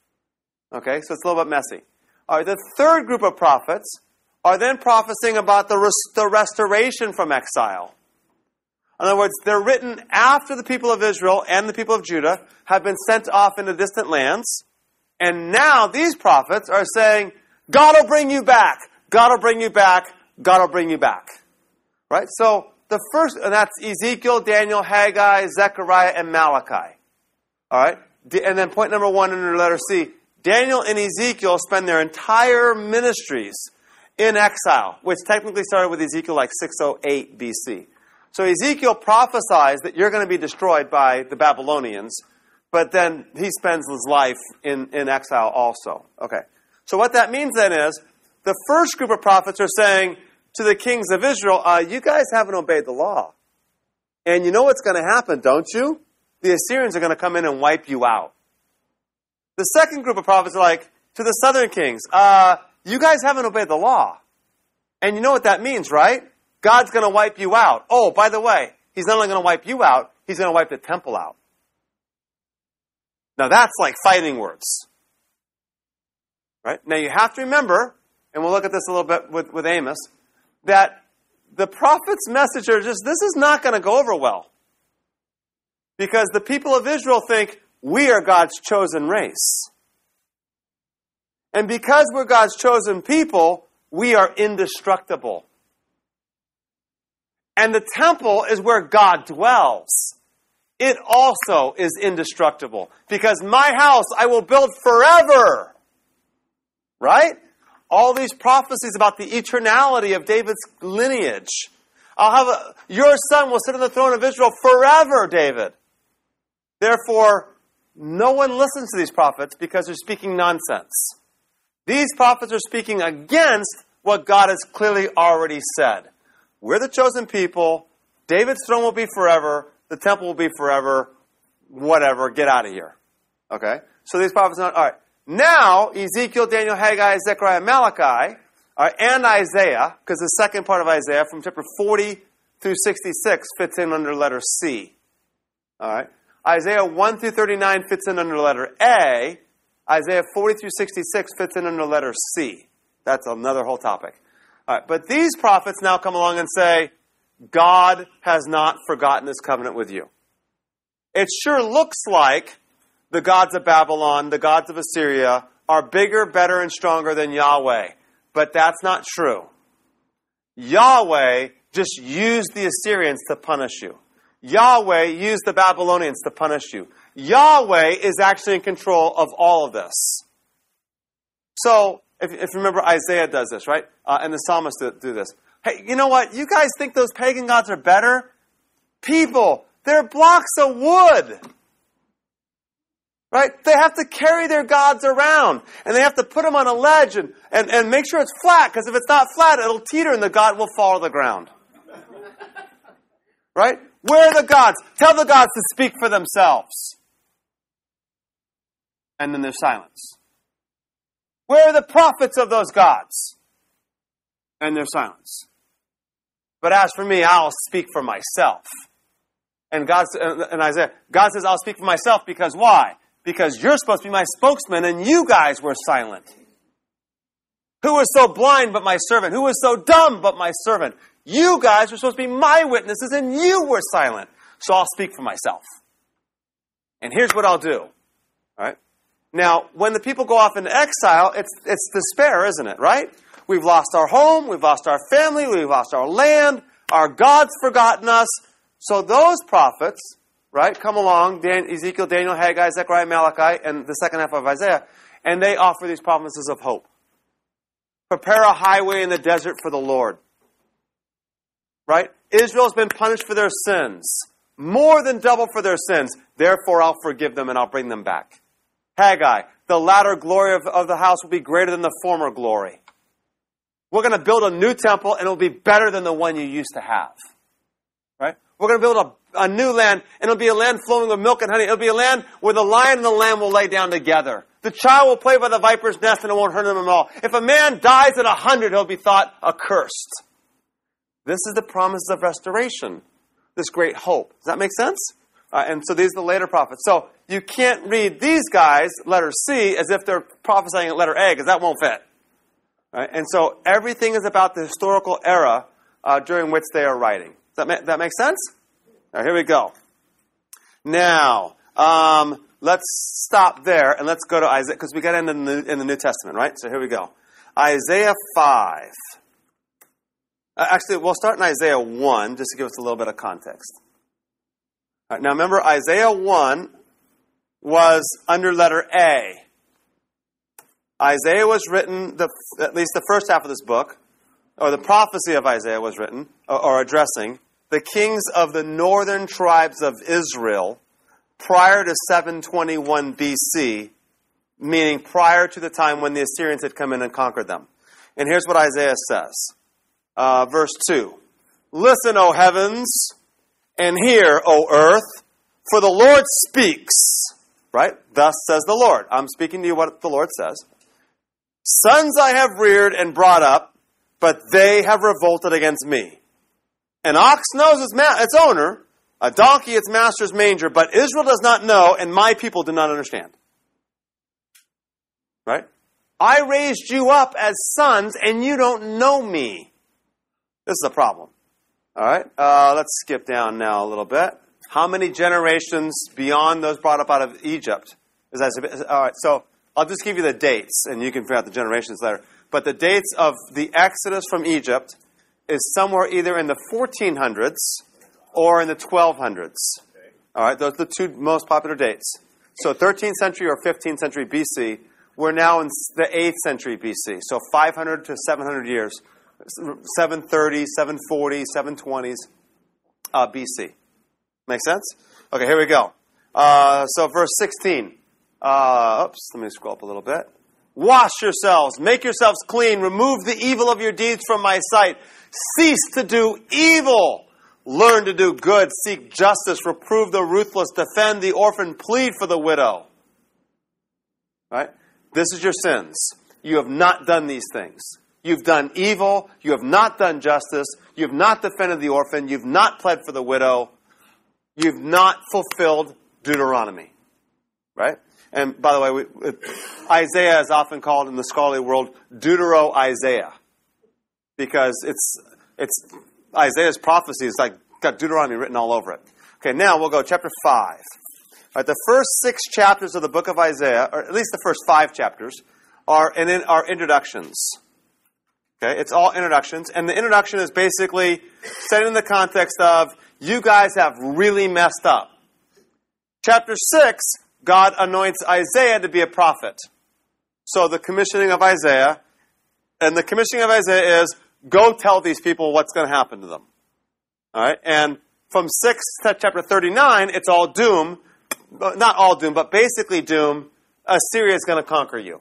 Okay, so it's a little bit messy. All right, the third group of prophets are then prophesying about the, res- the restoration from exile. In other words, they're written after the people of Israel and the people of Judah have been sent off into distant lands. And now these prophets are saying, God will bring you back. God will bring you back. God will bring you back. Right? So the first, and that's Ezekiel, Daniel, Haggai, Zechariah, and Malachi. All right? And then point number one under letter C, Daniel and Ezekiel spend their entire ministries in exile, which technically started with Ezekiel like six oh eight B C. So Ezekiel prophesies that you're going to be destroyed by the Babylonians, but then he spends his life in, in exile also. Okay. So what that means then is, the first group of prophets are saying to the kings of Israel, uh, you guys haven't obeyed the law. And you know what's going to happen, don't you? The Assyrians are going to come in and wipe you out. The second group of prophets are like, to the southern kings, uh, you guys haven't obeyed the law. And you know what that means, right? God's going to wipe you out. Oh, by the way, he's not only going to wipe you out, he's going to wipe the temple out. Now that's like fighting words. Right? Now you have to remember, and we'll look at this a little bit with, with Amos, that the prophet's message are just, this is not going to go over well. Because the people of Israel think, we are God's chosen race. And because we're God's chosen people, we are indestructible. And the temple is where God dwells. It also is indestructible. Because my house I will build forever. Right? All these prophecies about the eternality of David's lineage. I'll have a, your son will sit on the throne of Israel forever, David. Therefore, no one listens to these prophets because they're speaking nonsense. These prophets are speaking against what God has clearly already said. We're the chosen people. David's throne will be forever. The temple will be forever. Whatever. Get out of here. Okay? So these prophets are not, all right. Now, Ezekiel, Daniel, Haggai, Zechariah, Malachi, all right, and Isaiah, because the second part of Isaiah from chapter forty through sixty-six fits in under letter C. All right? Isaiah one through thirty-nine fits in under letter A. Isaiah forty through sixty-six fits in under letter C. That's another whole topic. All right, but these prophets now come along and say, God has not forgotten his covenant with you. It sure looks like the gods of Babylon, the gods of Assyria, are bigger, better, and stronger than Yahweh. But that's not true. Yahweh just used the Assyrians to punish you. Yahweh used the Babylonians to punish you. Yahweh is actually in control of all of this. So, if, if you remember, Isaiah does this, right? Uh, and the psalmists do, do this. Hey, you know what? You guys think those pagan gods are better? People, they're blocks of wood. Right? They have to carry their gods around. And they have to put them on a ledge and, and, and make sure it's flat. Because if it's not flat, it'll teeter and the god will fall to the ground. Right? Where are the gods? Tell the gods to speak for themselves. And then there's silence. Where are the prophets of those gods? And there's silence. But as for me, I'll speak for myself. And God, and Isaiah, God says, I'll speak for myself because why? Because you're supposed to be my spokesman and you guys were silent. Who was so blind but my servant? Who was so dumb but my servant? You guys were supposed to be my witnesses and you were silent. So I'll speak for myself. And here's what I'll do. All right? Now, when the people go off into exile, it's it's despair, isn't it, right? We've lost our home, we've lost our family, we've lost our land, our God's forgotten us. So those prophets, right, come along, Dan, Ezekiel, Daniel, Haggai, Zechariah, Malachi, and the second half of Isaiah, and they offer these promises of hope. Prepare a highway in the desert for the Lord. Right? Israel's been punished for their sins. More than double for their sins. Therefore, I'll forgive them and I'll bring them back. Haggai, the latter glory of, of the house will be greater than the former glory. We're going to build a new temple and it'll be better than the one you used to have. Right? We're going to build a, a new land and it'll be a land flowing with milk and honey. It'll be a land where the lion and the lamb will lay down together. The child will play by the viper's nest and it won't hurt him at all. If a man dies at a hundred, he'll be thought accursed. This is the promise of restoration. This great hope. Does that make sense? Uh, and so these are the later prophets. So you can't read these guys, letter C, as if they're prophesying at letter A, because that won't fit. Right? And so everything is about the historical era uh, during which they are writing. Does that, ma- that make sense? All right, here we go. Now, um, let's stop there and let's go to Isaiah, because we got into the New, in the New Testament, right? So here we go. Isaiah five. Uh, actually, we'll start in Isaiah one, just to give us a little bit of context. All right, now remember, Isaiah one was under letter A. Isaiah was written, the, at least the first half of this book, or the prophecy of Isaiah was written, or, or addressing, the kings of the northern tribes of Israel prior to seven twenty-one B C, meaning prior to the time when the Assyrians had come in and conquered them. And here's what Isaiah says. Uh, verse two. Listen, O heavens, and hear, O earth, for the Lord speaks. Right? Thus says the Lord. I'm speaking to you what the Lord says. Sons I have reared and brought up, but they have revolted against me. An ox knows its, ma- its owner, a donkey its master's manger, but Israel does not know, and my people do not understand. Right? I raised you up as sons, and you don't know me. This is a problem. All right? Uh, let's skip down now a little bit. How many generations beyond those brought up out of Egypt? Is that, all right, so I'll just give you the dates, and you can figure out the generations later. But the dates of the Exodus from Egypt is somewhere either in the fourteen hundreds or in the twelve hundreds. All right, those are the two most popular dates. So thirteenth century or fifteenth century B C. We're now in the eighth century B C. So five hundred to seven hundred years. seven thirty, seven forty, seven twenties uh, B C. Make sense? Okay, here we go. Uh, so verse sixteen. Uh, oops, let me scroll up a little bit. Wash yourselves, make yourselves clean, remove the evil of your deeds from my sight. Cease to do evil. Learn to do good, seek justice, reprove the ruthless, defend the orphan, plead for the widow. Right? This is your sins. You have not done these things. You've done evil. You have not done justice. You have not defended the orphan. You've not pled for the widow. You've not fulfilled Deuteronomy. Right? And by the way, we, Isaiah is often called in the scholarly world Deutero-Isaiah. Because it's it's Isaiah's prophecy is like got Deuteronomy written all over it. Okay, now we'll go chapter five. All right, the first six chapters of the book of Isaiah, or at least the first five chapters, are in, in are introductions. Okay, it's all introductions, and the introduction is basically set in the context of you guys have really messed up. Chapter six, God anoints Isaiah to be a prophet. So the commissioning of Isaiah, and the commissioning of Isaiah is go tell these people what's going to happen to them. All right, and from six to chapter thirty-nine, it's all doom. Not all doom, but basically doom. Assyria is going to conquer you.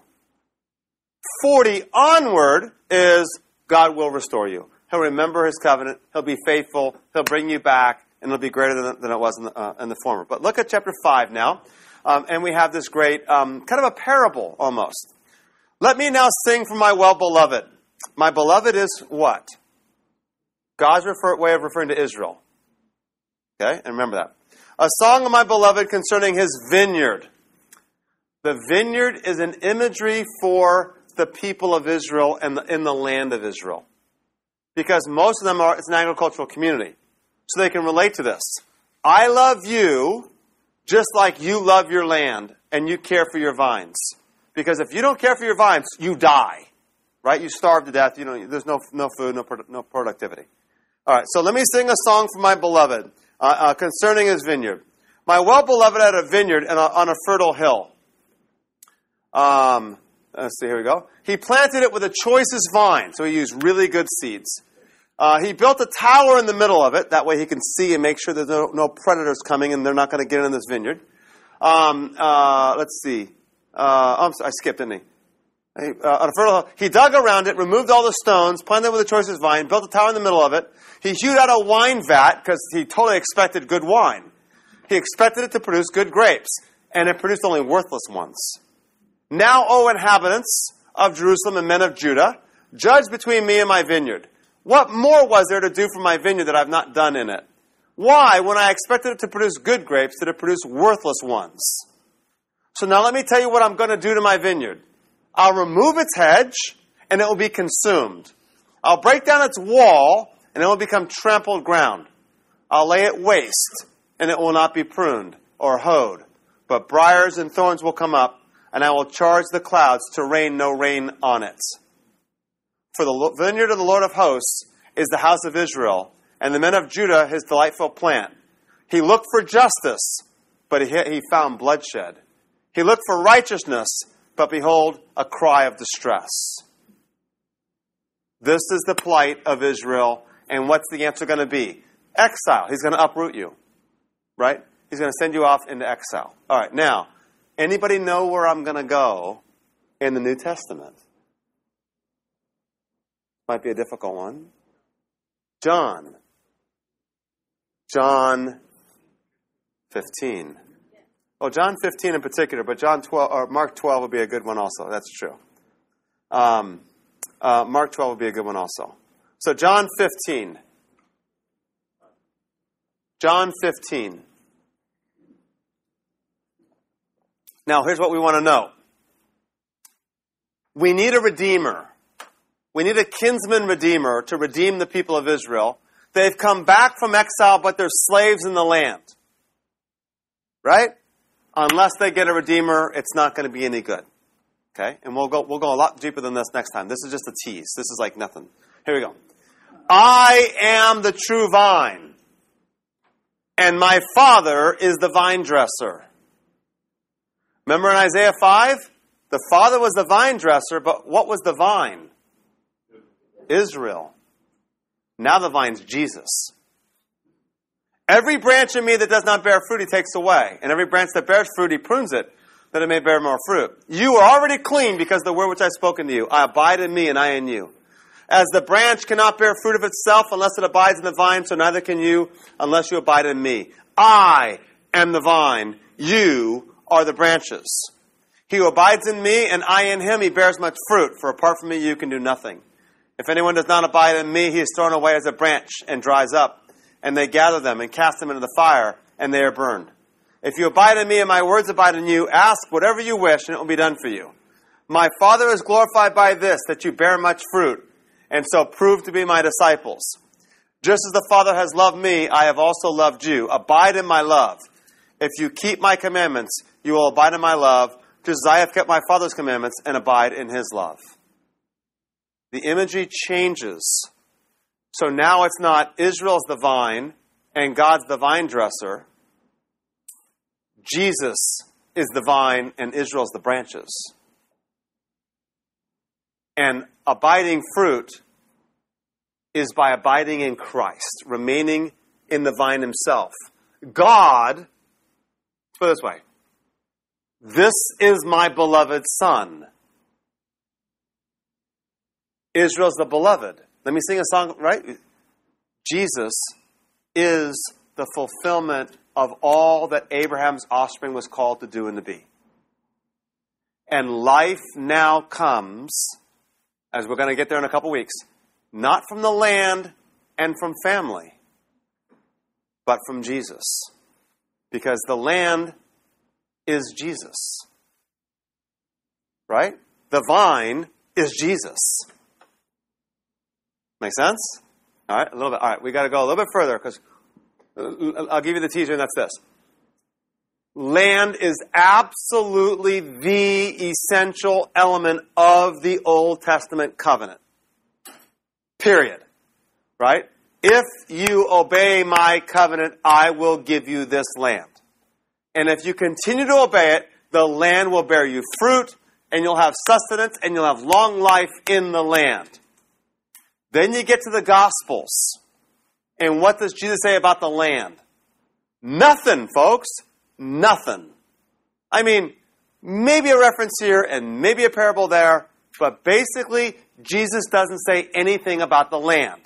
forty onward is God will restore you. He'll remember his covenant. He'll be faithful. He'll bring you back, and it'll be greater than, than it was in the, uh, in the former. But look at chapter five now, um, and we have this great um, kind of a parable almost. Let me now sing for my well-beloved. My beloved is what? God's refer- way of referring to Israel. Okay, and remember that. A song of my beloved concerning his vineyard. The vineyard is an imagery for the people of Israel and the, in the land of Israel. Because most of them are, it's an agricultural community. So they can relate to this. I love you just like you love your land and you care for your vines. Because if you don't care for your vines, you die. Right? You starve to death. You know, there's no no food, no no productivity. All right, so let me sing a song for my beloved uh, uh, concerning his vineyard. My well-beloved had a vineyard on a, on a fertile hill. Um, let's see, here we go. He planted it with the choicest vine, so he used really good seeds. Uh, he built a tower in the middle of it. That way he can see and make sure there's no, no predators coming and they're not going to get in this vineyard. Um, uh, let's see. Uh, I'm sorry, I skipped, didn't he? He, uh, on a fertile hill. He dug around it, removed all the stones, planted it with the choicest vine, built a tower in the middle of it. He hewed out a wine vat because he totally expected good wine. He expected it to produce good grapes, and it produced only worthless ones. Now, O inhabitants of Jerusalem and men of Judah, judge between me and my vineyard. What more was there to do for my vineyard that I've not done in it? Why, when I expected it to produce good grapes, did it produce worthless ones? So now let me tell you what I'm going to do to my vineyard. I'll remove its hedge, and it will be consumed. I'll break down its wall, and it will become trampled ground. I'll lay it waste, and it will not be pruned or hoed. But briars and thorns will come up, and I will charge the clouds to rain no rain on it. For the vineyard of the Lord of hosts is the house of Israel, and the men of Judah his delightful plant. He looked for justice, but he, he found bloodshed. He looked for righteousness, but behold, a cry of distress. This is the plight of Israel, and what's the answer going to be? Exile. He's going to uproot you, right? He's going to send you off into exile. All right, now, anybody know where I'm going to go in the New Testament? Might be a difficult one. John. John fifteen. Oh, John fifteen in particular, but John twelve or Mark twelve would be a good one also. That's true. Um, uh, Mark twelve would be a good one also. So John fifteen. John fifteen. Now, here's what we want to know. We need a redeemer. We need a kinsman redeemer to redeem the people of Israel. They've come back from exile, but they're slaves in the land. Right? Unless they get a redeemer, it's not going to be any good. Okay? And we'll go we'll go a lot deeper than this next time. This is just a tease. This is like nothing. Here we go. I am the true vine, and my Father is the vine dresser. Remember in Isaiah five? The Father was the vine dresser, but what was the vine? Israel. Now the vine's Jesus. Every branch in me that does not bear fruit, he takes away. And every branch that bears fruit, he prunes it, that it may bear more fruit. You are already clean because of the word which I have spoken to you. I abide in me, and I in you. As the branch cannot bear fruit of itself unless it abides in the vine, so neither can you unless you abide in me. I am the vine. You are the branches. He who abides in me, and I in him, he bears much fruit. For apart from me, you can do nothing. If anyone does not abide in me, he is thrown away as a branch and dries up. And they gather them and cast them into the fire, and they are burned. If you abide in me and my words abide in you, ask whatever you wish, and it will be done for you. My Father is glorified by this, that you bear much fruit, and so prove to be my disciples. Just as the Father has loved me, I have also loved you. Abide in my love. If you keep my commandments, you will abide in my love, just as I have kept my Father's commandments and abide in his love. The imagery changes. So now it's not Israel's the vine and God's the vine dresser. Jesus is the vine and Israel's the branches. And abiding fruit is by abiding in Christ, remaining in the vine himself. God, let's put it this way, this is my beloved Son. Israel's the beloved. Let me sing a song, right? Jesus is the fulfillment of all that Abraham's offspring was called to do and to be. And life now comes, as we're going to get there in a couple weeks, not from the land and from family, but from Jesus. Because the land is Jesus. Right? The vine is Jesus. Make sense? All right, a little bit. All right, we got to go a little bit further because I'll give you the teaser, and that's this. Land is absolutely the essential element of the Old Testament covenant. Period. Right? If you obey my covenant, I will give you this land. And if you continue to obey it, the land will bear you fruit, and you'll have sustenance, and you'll have long life in the land. Then you get to the Gospels. And what does Jesus say about the land? Nothing, folks. Nothing. I mean, maybe a reference here and maybe a parable there, but basically, Jesus doesn't say anything about the land.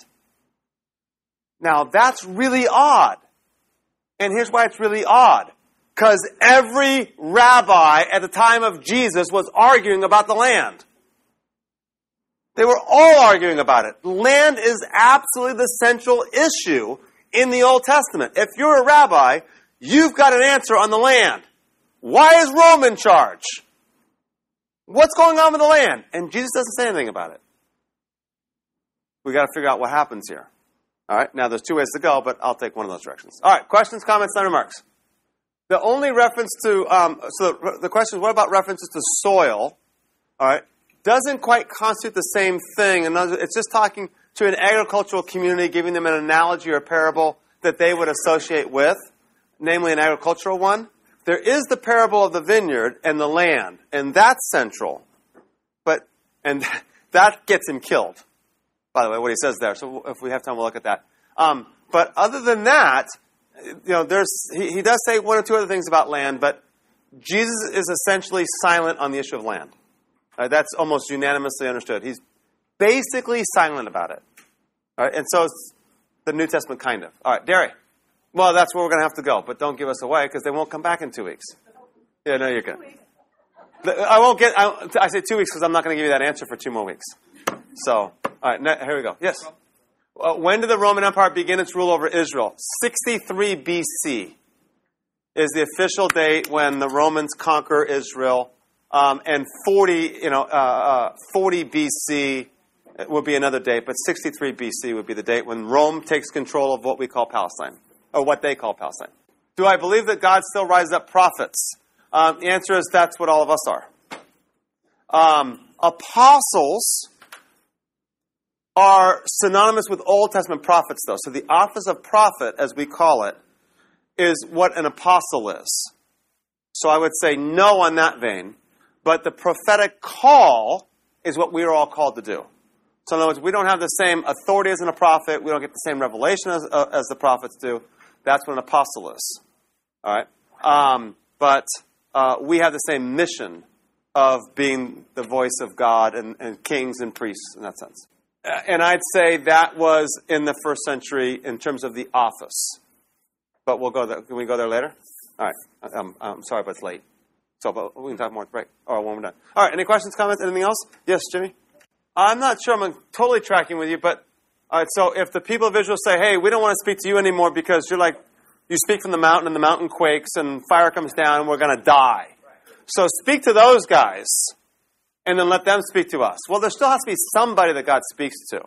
Now, that's really odd. And here's why it's really odd. Because every rabbi at the time of Jesus was arguing about the land. They were all arguing about it. Land is absolutely the central issue in the Old Testament. If you're a rabbi, you've got an answer on the land. Why is Rome in charge? What's going on with the land? And Jesus doesn't say anything about it. We've got to figure out what happens here. All right, now there's two ways to go, but I'll take one of those directions. All right, questions, comments, and remarks. The only reference to, um, so the, the question is, what about references to soil? All right, doesn't quite constitute the same thing. And it's just talking to an agricultural community, giving them an analogy or a parable that they would associate with, namely an agricultural one. There is the parable of the vineyard and the land, and that's central. But, and that gets him killed, by the way, what he says there. So if we have time, we'll look at that. Um, but other than that, you know, there's he, he does say one or two other things about land, but Jesus is essentially silent on the issue of land. Uh, that's almost unanimously understood. He's basically silent about it. All right, and so is the New Testament, kind of. All right, Derry. Well, that's where we're going to have to go, but don't give us away because they won't come back in two weeks. Yeah, no, you're good. I won't get. I, I say two weeks because I'm not going to give you that answer for two more weeks. So, all right, here we go. Yes. Uh, when did the Roman Empire begin its rule over Israel? sixty-three B C is the official date when the Romans conquer Israel, um, and forty, you know, uh, uh, forty B C would be another date, but sixty-three B C would be the date when Rome takes control of what we call Palestine, or what they call Palestine. Do I believe that God still rises up prophets? Um, the answer is that's what all of us are. Um, apostles are synonymous with Old Testament prophets, though. So the office of prophet, as we call it, is what an apostle is. So I would say no on that vein. But the prophetic call is what we are all called to do. So in other words, we don't have the same authority as an prophet. We don't get the same revelation as, uh, as the prophets do. That's what an apostle is. All right? Um, but uh, we have the same mission of being the voice of God and, and kings and priests in that sense. And I'd say that was in the first century in terms of the office. But we'll go there. Can we go there later? All right. I'm, I'm sorry, but it's late. So but we can talk more at the break. Or when we're done. All right. Any questions, comments, anything else? Yes, Jimmy? I'm not sure I'm totally tracking with you, but all right. So if the people of Israel say, hey, we don't want to speak to you anymore because you're like, you speak from the mountain and the mountain quakes and fire comes down and we're going to die. So speak to those guys. And then let them speak to us. Well, there still has to be somebody that God speaks to.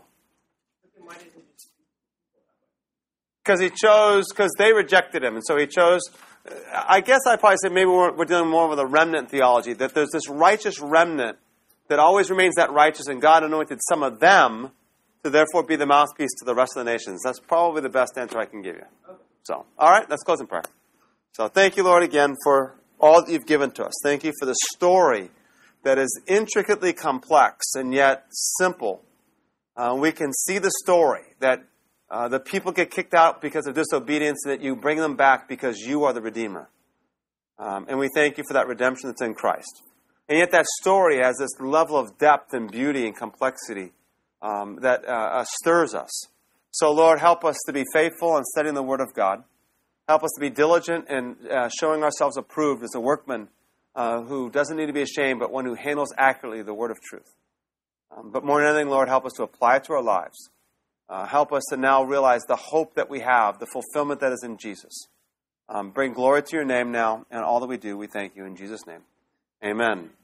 Because he chose, because they rejected him. And so he chose, I guess I'd probably say maybe we're, we're dealing more with a remnant theology, that there's this righteous remnant that always remains that righteous, and God anointed some of them to therefore be the mouthpiece to the rest of the nations. That's probably the best answer I can give you. So, all right, let's close in prayer. So thank you, Lord, again, for all that you've given to us. Thank you for the story that is intricately complex and yet simple. Uh, we can see the story that uh, the people get kicked out because of disobedience and that you bring them back because you are the Redeemer. Um, and we thank you for that redemption that's in Christ. And yet that story has this level of depth and beauty and complexity um, that uh, uh, stirs us. So, Lord, help us to be faithful in studying the Word of God. Help us to be diligent in uh, showing ourselves approved as a workman Uh, who doesn't need to be ashamed, but one who handles accurately the word of truth. Um, but more than anything, Lord, help us to apply it to our lives. Uh, help us to now realize the hope that we have, the fulfillment that is in Jesus. Um, bring glory to your name now, and all that we do, we thank you in Jesus' name. Amen.